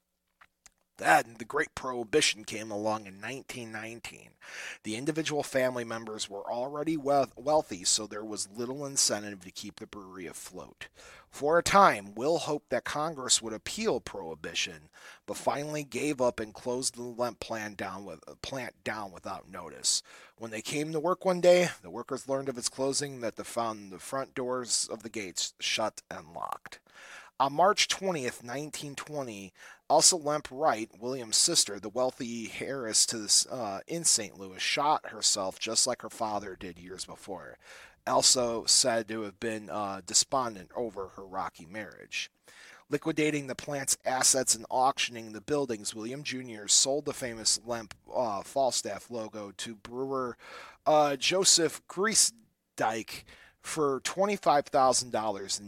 Then the Great Prohibition came along in 1919. The individual family members were already wealthy, so there was little incentive to keep the brewery afloat. For a time, Will hoped that Congress would appeal Prohibition, but finally gave up and closed the Lemp plant down without notice. When they came to work one day, the workers learned of its closing that they found the front doors of the gates shut and locked. On March 20th, 1920, Elsa Lemp Wright, William's sister, the wealthy heiress in St. Louis, shot herself just like her father did years before. Elsa said to have been despondent over her rocky marriage. Liquidating the plant's assets and auctioning the buildings, William Jr. sold the famous Lemp Falstaff logo to brewer Joseph Griesdyke for $25,000 in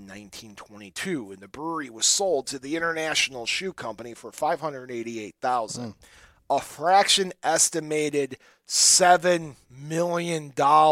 1922, and the brewery was sold to the International Shoe Company for $588,000. A fraction estimated $7 million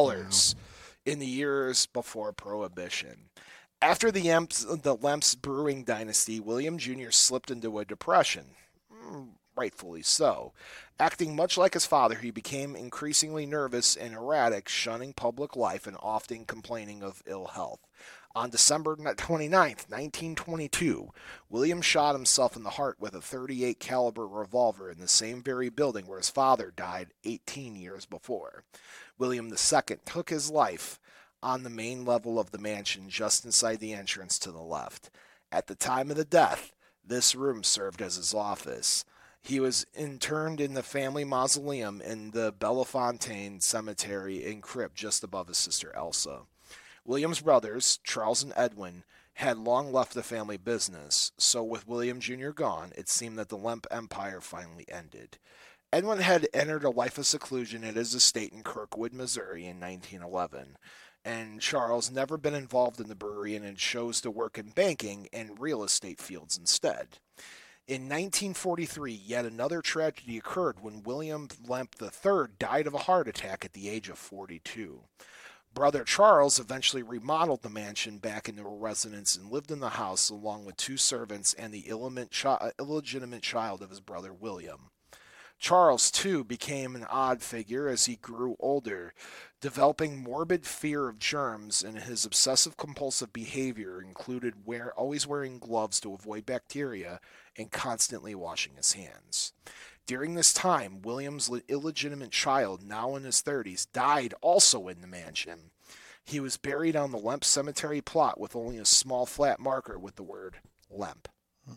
in the years before Prohibition. After the Lemps brewing dynasty, William Jr. slipped into a depression. Rightfully so. Acting much like his father, he became increasingly nervous and erratic, shunning public life and often complaining of ill health. On December 29, 1922, William shot himself in the heart with a .38 caliber revolver in the same very building where his father died 18 years before. William II took his life on the main level of the mansion just inside the entrance to the left. At the time of the death, this room served as his office. He was interred in the family mausoleum in the Bellefontaine Cemetery and crypt just above his sister Elsa. William's brothers, Charles and Edwin, had long left the family business, so with William Jr. gone, it seemed that the Lemp empire finally ended. Edwin had entered a life of seclusion at his estate in Kirkwood, Missouri in 1911, and Charles never been involved in the brewery and had chose to work in banking and real estate fields instead. In 1943, yet another tragedy occurred when William Lemp III died of a heart attack at the age of 42. Brother Charles eventually remodeled the mansion back into a residence and lived in the house along with 2 servants and the illegitimate child of his brother William. Charles, too, became an odd figure as he grew older, developing morbid fear of germs, and his obsessive-compulsive behavior included always wearing gloves to avoid bacteria and constantly washing his hands. During this time, William's illegitimate child, now in his 30s, died also in the mansion. He was buried on the Lemp Cemetery plot with only a small flat marker with the word Lemp.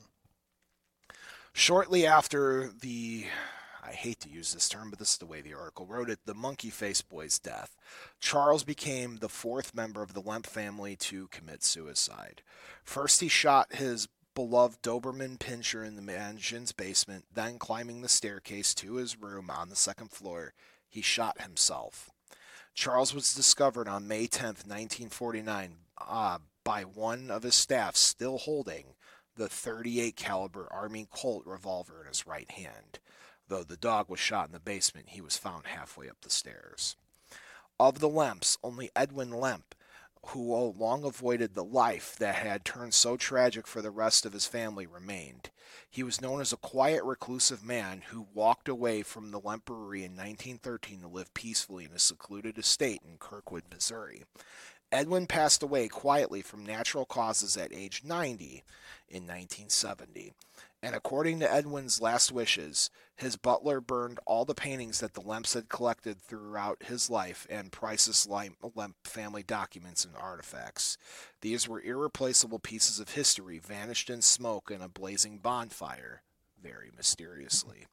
Shortly after I hate to use this term, but this is the way the article wrote it, the Monkey Face Boy's death, Charles became the 4th member of the Lemp family to commit suicide. First, he shot his beloved Doberman Pinscher in the mansion's basement, then climbing the staircase to his room on the 2nd floor, he shot himself. Charles was discovered on May 10, 1949, by one of his staff still holding the .38 caliber Army Colt revolver in his right hand. Though the dog was shot in the basement, he was found halfway up the stairs. Of the Lemps, only Edwin Lemp, who long avoided the life that had turned so tragic for the rest of his family, remained. He was known as a quiet, reclusive man who walked away from the Lemp Brewery in 1913 to live peacefully in a secluded estate in Kirkwood, Missouri. Edwin passed away quietly from natural causes at age 90 in 1970. And according to Edwin's last wishes, his butler burned all the paintings that the Lemps had collected throughout his life and priceless Lemp family documents and artifacts. These were irreplaceable pieces of history vanished in smoke in a blazing bonfire, very mysteriously.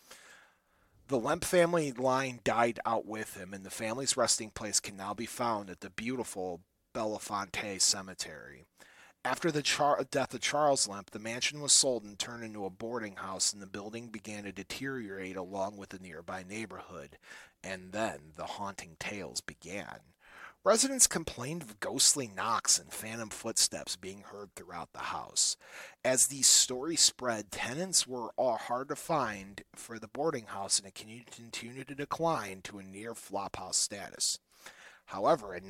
The Lemp family line died out with him, and the family's resting place can now be found at the beautiful Bellefonte Cemetery. After the death of Charles Lemp, the mansion was sold and turned into a boarding house, and the building began to deteriorate along with the nearby neighborhood. And then the haunting tales began. Residents complained of ghostly knocks and phantom footsteps being heard throughout the house. As these stories spread, tenants were hard to find for the boarding house, and it continued to decline to a near flophouse status. However, in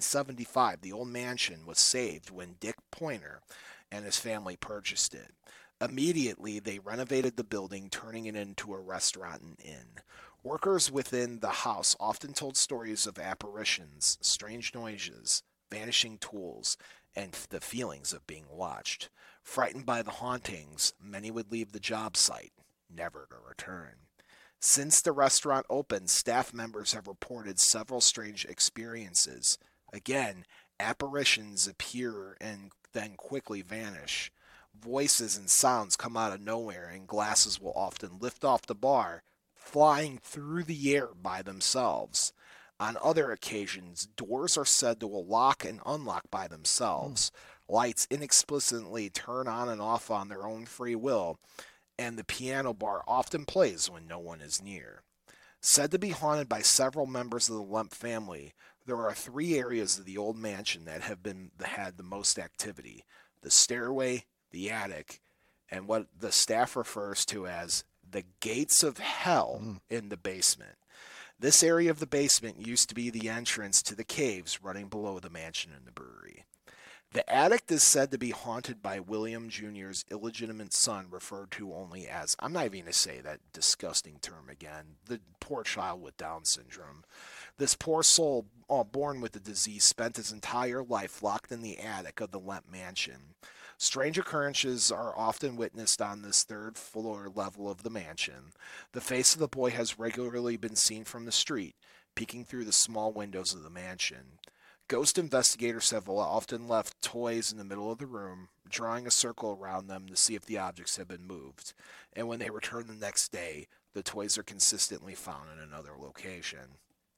1975, the old mansion was saved when Dick Pointer and his family purchased it. Immediately, they renovated the building, turning it into a restaurant and inn. Workers within the house often told stories of apparitions, strange noises, vanishing tools, and the feelings of being watched. Frightened by the hauntings, many would leave the job site, never to return. Since the restaurant opened, staff members have reported several strange experiences. Again, apparitions appear and then quickly vanish. Voices and sounds come out of nowhere, and glasses will often lift off the bar, flying through the air by themselves. On other occasions, doors are said to lock and unlock by themselves. Lights inexplicably turn on and off on their own free will, and the piano bar often plays when no one is near. Said to be haunted by several members of the Lemp family, there are 3 areas of the old mansion that have had the most activity: the stairway, the attic, and what the staff refers to as the gates of hell in the basement. This area of the basement used to be the entrance to the caves running below the mansion and the brewery. The attic is said to be haunted by William Jr.'s illegitimate son, referred to only as, I'm not even going to say that disgusting term again, the poor child with Down syndrome. This poor soul, born with the disease, spent his entire life locked in the attic of the Lemp mansion. Strange occurrences are often witnessed on this 3rd floor level of the mansion. The face of the boy has regularly been seen from the street, peeking through the small windows of the mansion. Ghost investigators have often left toys in the middle of the room, drawing a circle around them to see if the objects have been moved. And when they return the next day, the toys are consistently found in another location.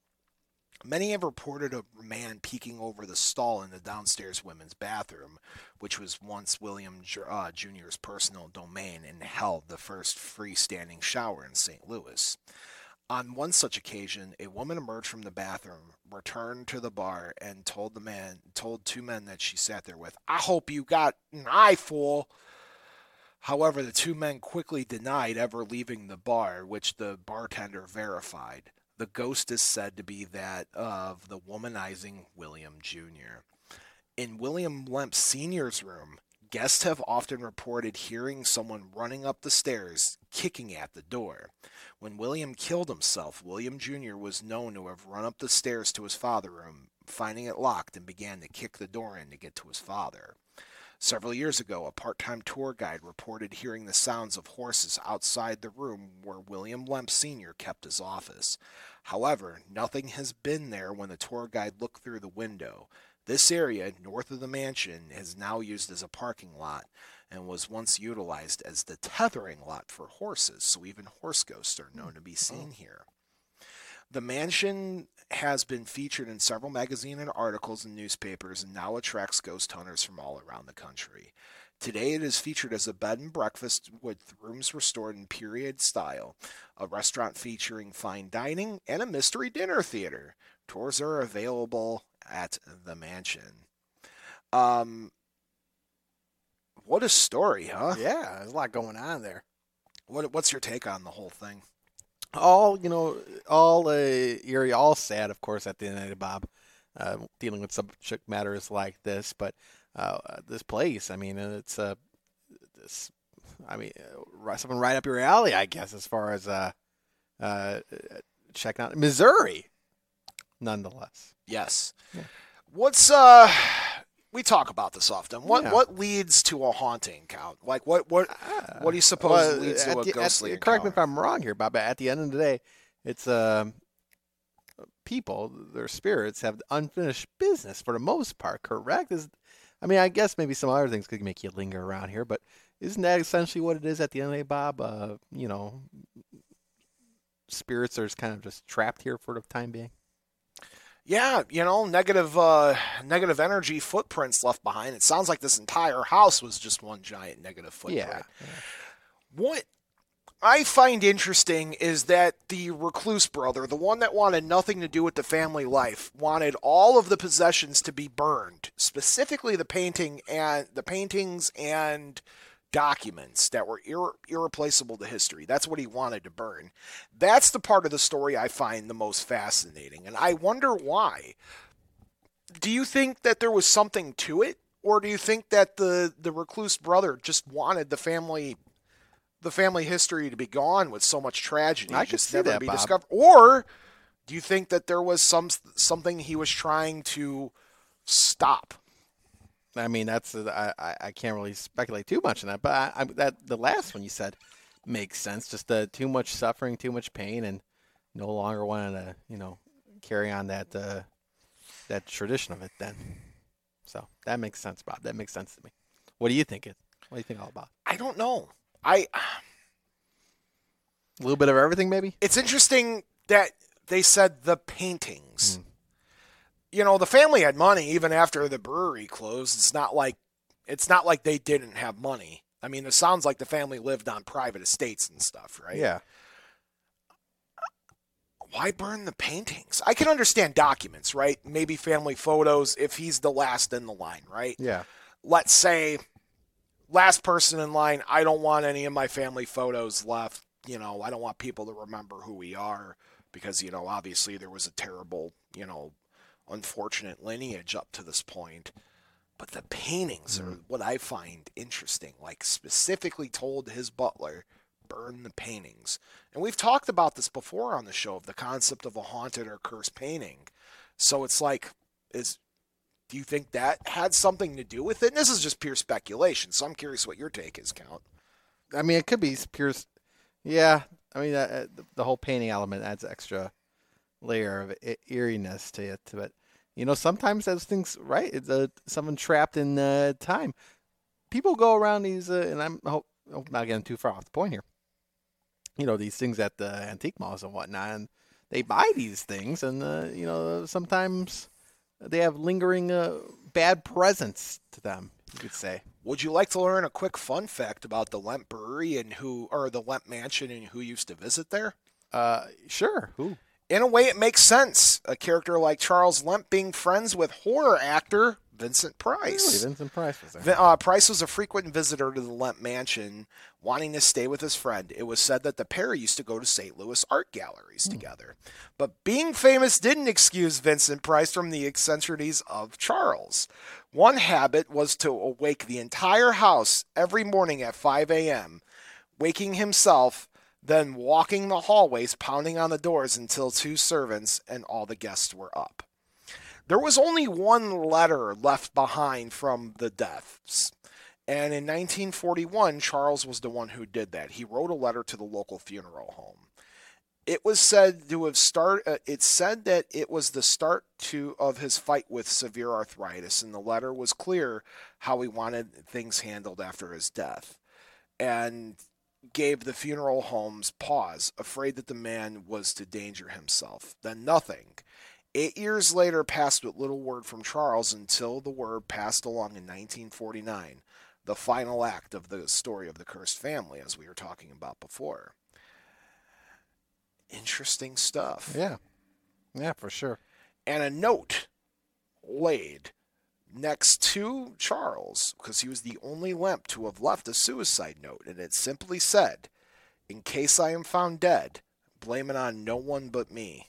Many have reported a man peeking over the stall in the downstairs women's bathroom, which was once William Jr.'s personal domain and held the first freestanding shower in St. Louis. On one such occasion, a woman emerged from the bathroom, returned to the bar, and told 2 men that she sat there with, "I hope you got an eye full." However, the 2 men quickly denied ever leaving the bar, which the bartender verified. The ghost is said to be that of the womanizing William Jr. In William Lemp Sr.'s room, guests have often reported hearing someone running up the stairs, kicking at the door. When William killed himself, William Jr. was known to have run up the stairs to his father's room, finding it locked, and began to kick the door in to get to his father. Several years ago, a part-time tour guide reported hearing the sounds of horses outside the room where William Lemp Sr. kept his office. However, nothing has been there when the tour guide looked through the window. This area, north of the mansion, is now used as a parking lot and was once utilized as the tethering lot for horses, so even horse ghosts are known to be seen here. The mansion has been featured in several magazines and articles and newspapers and now attracts ghost hunters from all around the country. Today it is featured as a bed and breakfast with rooms restored in period style, a restaurant featuring fine dining, and a mystery dinner theater. Tours are available at the mansion. What a story, huh? Yeah, there's a lot going on there. What's your take on the whole thing? All all eerie, all sad, of course, at the end of the day, Bob, dealing with subject matters like this. But this place, I mean, it's this, I mean, something right up your alley, I guess, as far as checking out Missouri, nonetheless. Yes. Yeah. What's we talk about this often. What leads to a haunting, Count? Like what do you suppose leads to a ghostly encounter? Correct me if I'm wrong here, Bob, but at the end of the day, it's people, their spirits have unfinished business for the most part, correct? I mean, I guess maybe some other things could make you linger around here, but isn't that essentially what it is at the end of the day, Bob? Spirits are just kind of just trapped here for the time being. Yeah, negative energy footprints left behind. It sounds like this entire house was just one giant negative footprint. Yeah. What I find interesting is that the recluse brother, the one that wanted nothing to do with the family life, wanted all of the possessions to be burned, specifically the paintings and documents that were irreplaceable to history. That's what he wanted to burn. That's the part of the story I find the most fascinating, and I wonder why. Do you think that there was something to it, or do you think that the recluse brother just wanted the family history to be gone with so much tragedy, I could just see never that, be Bob. discovered? Or do you think that there was something he was trying to stop? I mean, that's I can't really speculate too much on that, but that the last one you said makes sense. Just too much suffering, too much pain, and no longer wanting to carry on that tradition of it. Then, so that makes sense, Bob. That makes sense to me. What do you think? What do you think all about? I don't know. A little bit of everything, maybe. It's interesting that they said the paintings. The family had money even after the brewery closed. It's not like they didn't have money. I mean, it sounds like the family lived on private estates and stuff, right? Yeah. Why burn the paintings? I can understand documents, right? Maybe family photos if he's the last in the line, right? Yeah. Let's say last person in line, I don't want any of my family photos left. I don't want people to remember who we are because, obviously there was a terrible, unfortunate lineage up to this point. But the paintings are what I find interesting, like specifically told his butler, burn the paintings. And we've talked about this before on the show, of the concept of a haunted or cursed painting. So it's like, do you think that had something to do with it? And this is just pure speculation, so I'm curious what your take is, Count. I mean, it could be pure. Yeah. I mean, the whole painting element adds extra layer of eeriness to it. But, sometimes those things, right? It's someone trapped in time. People go around these, and I'm not getting too far off the point here. These things at the antique malls and whatnot, and they buy these things, and, sometimes they have lingering bad presence to them, you could say. Would you like to learn a quick fun fact about the Lemp Brewery and the Lemp Mansion and who used to visit there? Sure. Who? In a way, it makes sense. A character like Charles Lemp being friends with horror actor Vincent Price. Really? Vincent Price was there. Price was a frequent visitor to the Lemp Mansion, wanting to stay with his friend. It was said that the pair used to go to St. Louis art galleries together. But being famous didn't excuse Vincent Price from the eccentricities of Charles. One habit was to awake the entire house every morning at 5 a.m., waking himself, then walking the hallways, pounding on the doors until two servants and all the guests were up. There was only one letter left behind from the deaths. And in 1941, Charles was the one who did that. He wrote a letter to the local funeral home. It was said to have it said that it was the start of his fight with severe arthritis, and the letter was clear how he wanted things handled after his death, and gave the funeral homes pause, afraid that the man was to danger himself. Then nothing. 8 years later passed with little word from Charles until the word passed along in 1949, the final act of the story of the cursed family, as we were talking about before. Interesting stuff. Yeah. Yeah, for sure. And a note laid next to Charles, because he was the only Lemp to have left a suicide note, and it simply said, "In case I am found dead, blame it on no one but me."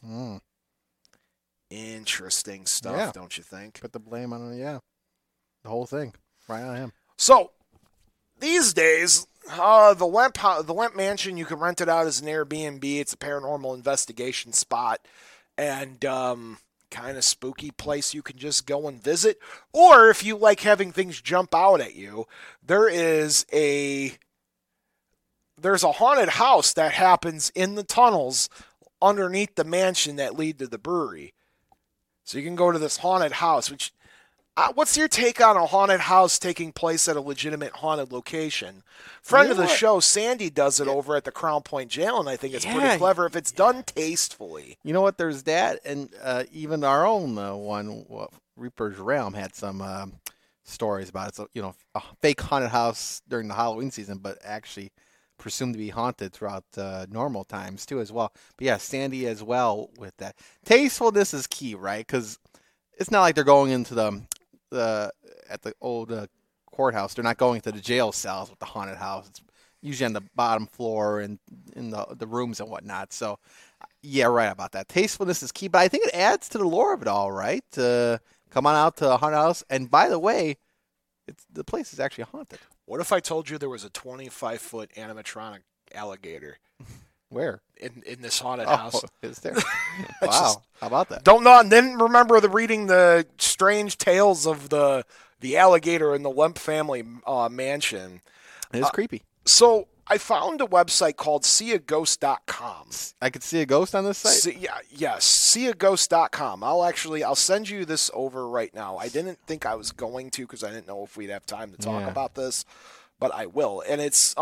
Interesting stuff, don't you think? Put the blame on him, the whole thing right on him. So these days, the Lemp Mansion, you can rent it out as an Airbnb. It's a paranormal investigation spot, and kind of spooky place you can just go and visit. Or if you like having things jump out at you, there's a haunted house that happens in the tunnels underneath the mansion that lead to the brewery. So you can go to this haunted house, which, what's your take on a haunted house taking place at a legitimate haunted location? Friend of the show, Sandy, does it over at the Crown Point Jail, and I think it's pretty clever if it's done tastefully. You know what? There's that, and even our own one, Reaper's Realm, had some stories about it. So, a fake haunted house during the Halloween season, but actually presumed to be haunted throughout normal times too as well. But yeah, Sandy as well with that. Tastefulness is key, right? Because it's not like they're going into at the old courthouse. They're not going to the jail cells with the haunted house. It's usually on the bottom floor and in the rooms and whatnot. So yeah, right about that. Tastefulness is key, but I think it adds to the lore of it all, right? Come on out to a haunted house, and by the way, the place is actually haunted. What if I told you there was a 25-foot animatronic alligator? Where? In this haunted house. Is there? Wow. How about that? Don't know. And then remember reading the strange tales of the alligator in the Lemp family mansion. It is creepy. So I found a website called seeaghost.com. I could see a ghost on this site? Yes, seeaghost.com. I'll send you this over right now. I didn't think I was going to because I didn't know if we'd have time to talk about this, but I will. And it's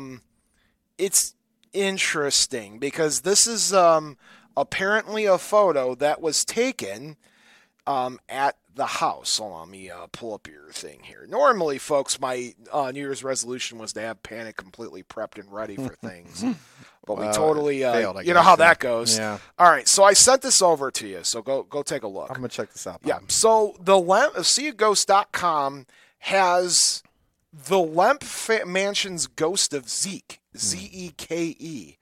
interesting because this is apparently a photo that was taken at the house. Hold on, let me pull up your thing here. Normally, folks, my New Year's resolution was to have Panic completely prepped and ready for things. But we totally, failed, you know how that goes. Yeah. All right, so I sent this over to you, so go take a look. I'm going to check this out. Yeah, so the seeaghost.com has the Lemp Mansion's Ghost of Zeke, Zeke.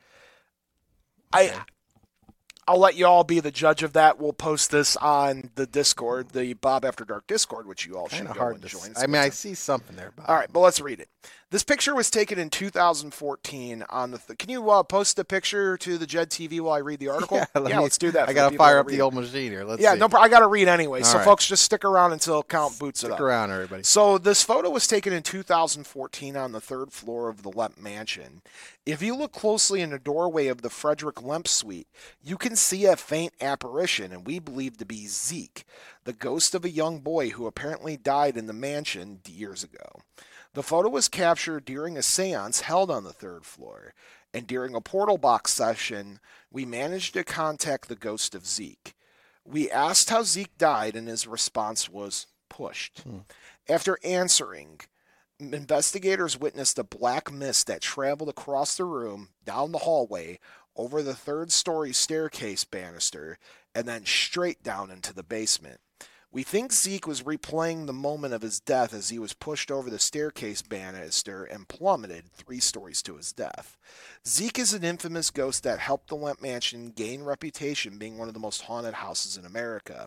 I'll let you all be the judge of that. We'll post this on the Discord, the Bob After Dark Discord, which you all should go and join. I see something there, Bob. All right, but let's read it. This picture was taken in 2014 on the... Can you post the picture to the Jed TV while I read the article? Let's do that. I got to fire up the old machine here. Let's see. No, I got to read anyway. All so, right. Folks, just stick around until Count boots it up. Stick around, everybody. So, this photo was taken in 2014 on the third floor of the Lemp Mansion. If you look closely in the doorway of the Frederick Lemp suite, you can see a faint apparition, and we believe to be Zeke, the ghost of a young boy who apparently died in the mansion years ago. The photo was captured during a seance held on the third floor, and during a portal box session, we managed to contact the ghost of Zeke. We asked how Zeke died, and his response was pushed. After answering, investigators witnessed a black mist that traveled across the room, down the hallway, over the third-story staircase banister, and then straight down into the basement. We think Zeke was replaying the moment of his death as he was pushed over the staircase banister and plummeted 3 stories to his death. Zeke is an infamous ghost that helped the Lemp Mansion gain reputation being one of the most haunted houses in America.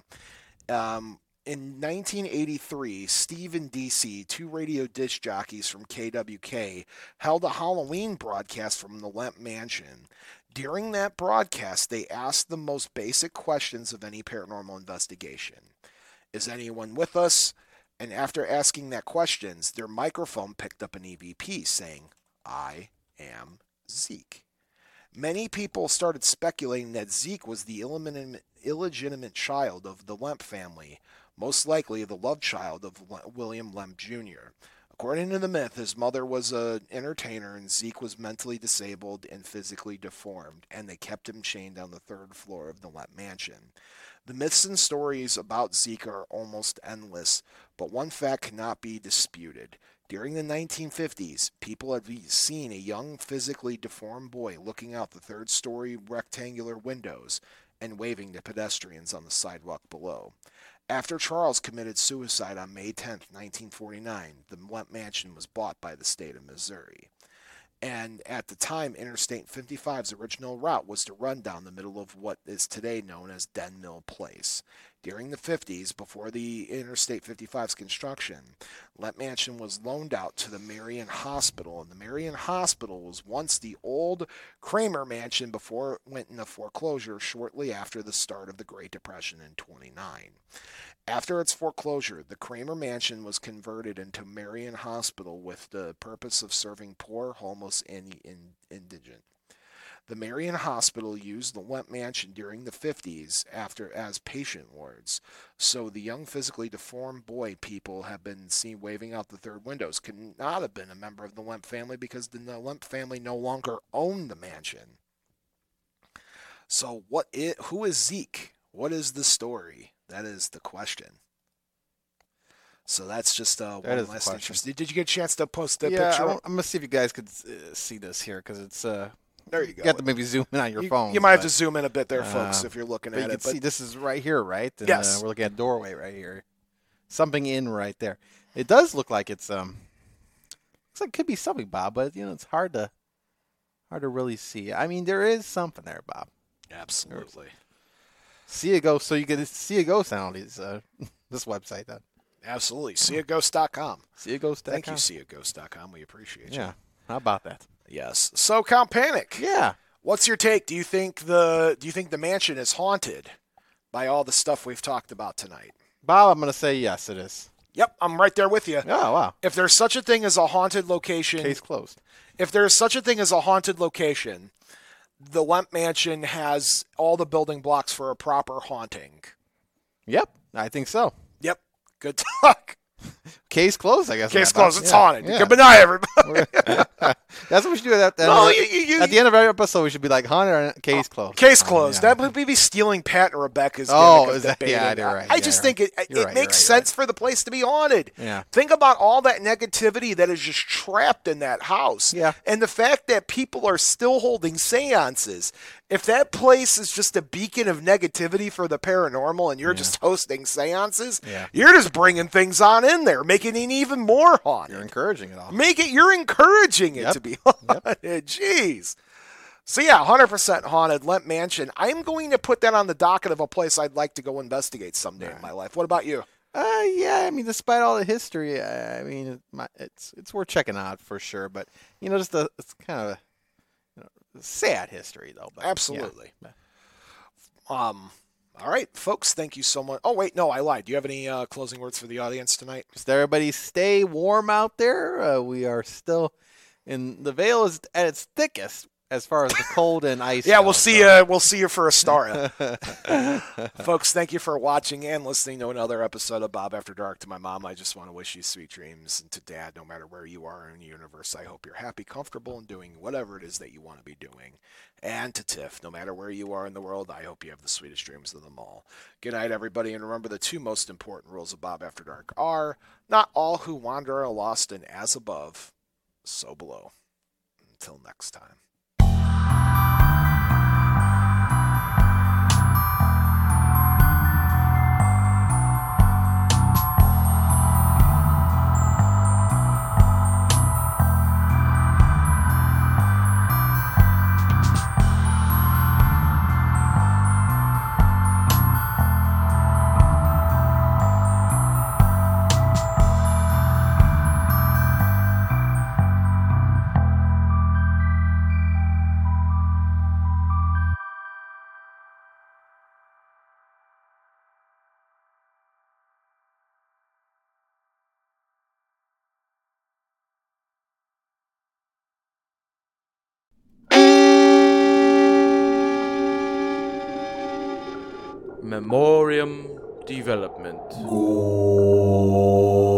In 1983, Steve and DC, 2 radio disc jockeys from KWK, held a Halloween broadcast from the Lemp Mansion. During that broadcast, they asked the most basic questions of any paranormal investigation. Is anyone with us? And after asking that questions, their microphone picked up an EVP saying, "I am Zeke." Many people started speculating that Zeke was the illegitimate child of the Lemp family, most likely the love child of William Lemp Jr. According to the myth, his mother was an entertainer and Zeke was mentally disabled and physically deformed, and they kept him chained on the third floor of the Lemp Mansion. The myths and stories about Zeke are almost endless, but one fact cannot be disputed. During the 1950s, people had seen a young, physically deformed boy looking out the third-story rectangular windows and waving to pedestrians on the sidewalk below. After Charles committed suicide on May 10th, 1949, the Lemp Mansion was bought by the state of Missouri. And at the time, Interstate 55's original route was to run down the middle of what is today known as Den Mill Place. During the 50s, before the Interstate 55's construction, Lemp Mansion was loaned out to the Marion Hospital, and the Marion Hospital was once the old Kramer Mansion before it went into foreclosure shortly after the start of the Great Depression in 29. After its foreclosure, the Kramer Mansion was converted into Marion Hospital with the purpose of serving poor, homeless, and indigent. The Marion Hospital used the Lemp Mansion during the 50s as patient wards, so the young physically deformed boy people have been seen waving out the third windows could not have been a member of the Lemp family because the Lemp family no longer owned the mansion. So who is Zeke? What is the story? That is the question. So that's just one last interest. Did you get a chance to post the picture? I'm going to see if you guys could see this here because it's... there you go. You have to maybe zoom in on your phone. You might have to zoom in a bit there, folks, if you're looking at it. You can see this is right here, right? And, yes. We're looking at a doorway right here. Something in right there. It does look like it's... looks like it could be something, Bob, but, it's hard to really see. I mean, there is something there, Bob. Absolutely. See a ghost, so you get to see a ghost on this website then. Absolutely. SeeAGhost.com. SeeAGhost.com. Thank you, SeeAGhost.com. We appreciate you. Yeah. How about that? Yes. So, Count Panic. Yeah. What's your take? Do you think the mansion is haunted by all the stuff we've talked about tonight? Bob, I'm going to say yes, it is. Yep, I'm right there with you. Oh, wow. If there's such a thing as a haunted location... Case closed. If there's such a thing as a haunted location... The Lemp Mansion has all the building blocks for a proper haunting. Yep, I think so. Yep. Good talk. Case closed, I guess. Case closed. It's haunted. Yeah. Good night, everybody. That's what we should do at the end of every episode. We should be like haunted or case closed. Case closed. That would be stealing Pat and Rebecca's. Is that? Yeah, you're right. I just think it makes sense for the place to be haunted. Yeah. Think about all that negativity that is just trapped in that house. Yeah. And the fact that people are still holding seances. If that place is just a beacon of negativity for the paranormal and you're just hosting seances, you're just bringing things on in there, making it even more haunted. You're encouraging it all. You're encouraging it to be haunted. Jeez. So, 100% haunted Lemp Mansion. I'm going to put that on the docket of a place I'd like to go investigate someday in my life. What about you? I mean, despite all the history, I mean, it's worth checking out for sure. But, it's kind of sad history, though. But, absolutely. Yeah. All right, folks, thank you so much. Oh, wait, no, I lied. Do you have any closing words for the audience tonight? Just everybody stay warm out there. We are still the veil is at its thickest as far as the cold and ice. Yeah, we'll see you for a start. Folks, thank you for watching and listening to another episode of Bob After Dark. To my mom, I just want to wish you sweet dreams. And to Dad, no matter where you are in the universe, I hope you're happy, comfortable, and doing whatever it is that you want to be doing. And to Tiff, no matter where you are in the world, I hope you have the sweetest dreams of them all. Good night, everybody, and remember the two most important rules of Bob After Dark are, not all who wander are lost, and as above, so below. Until next time. Memoriam Development.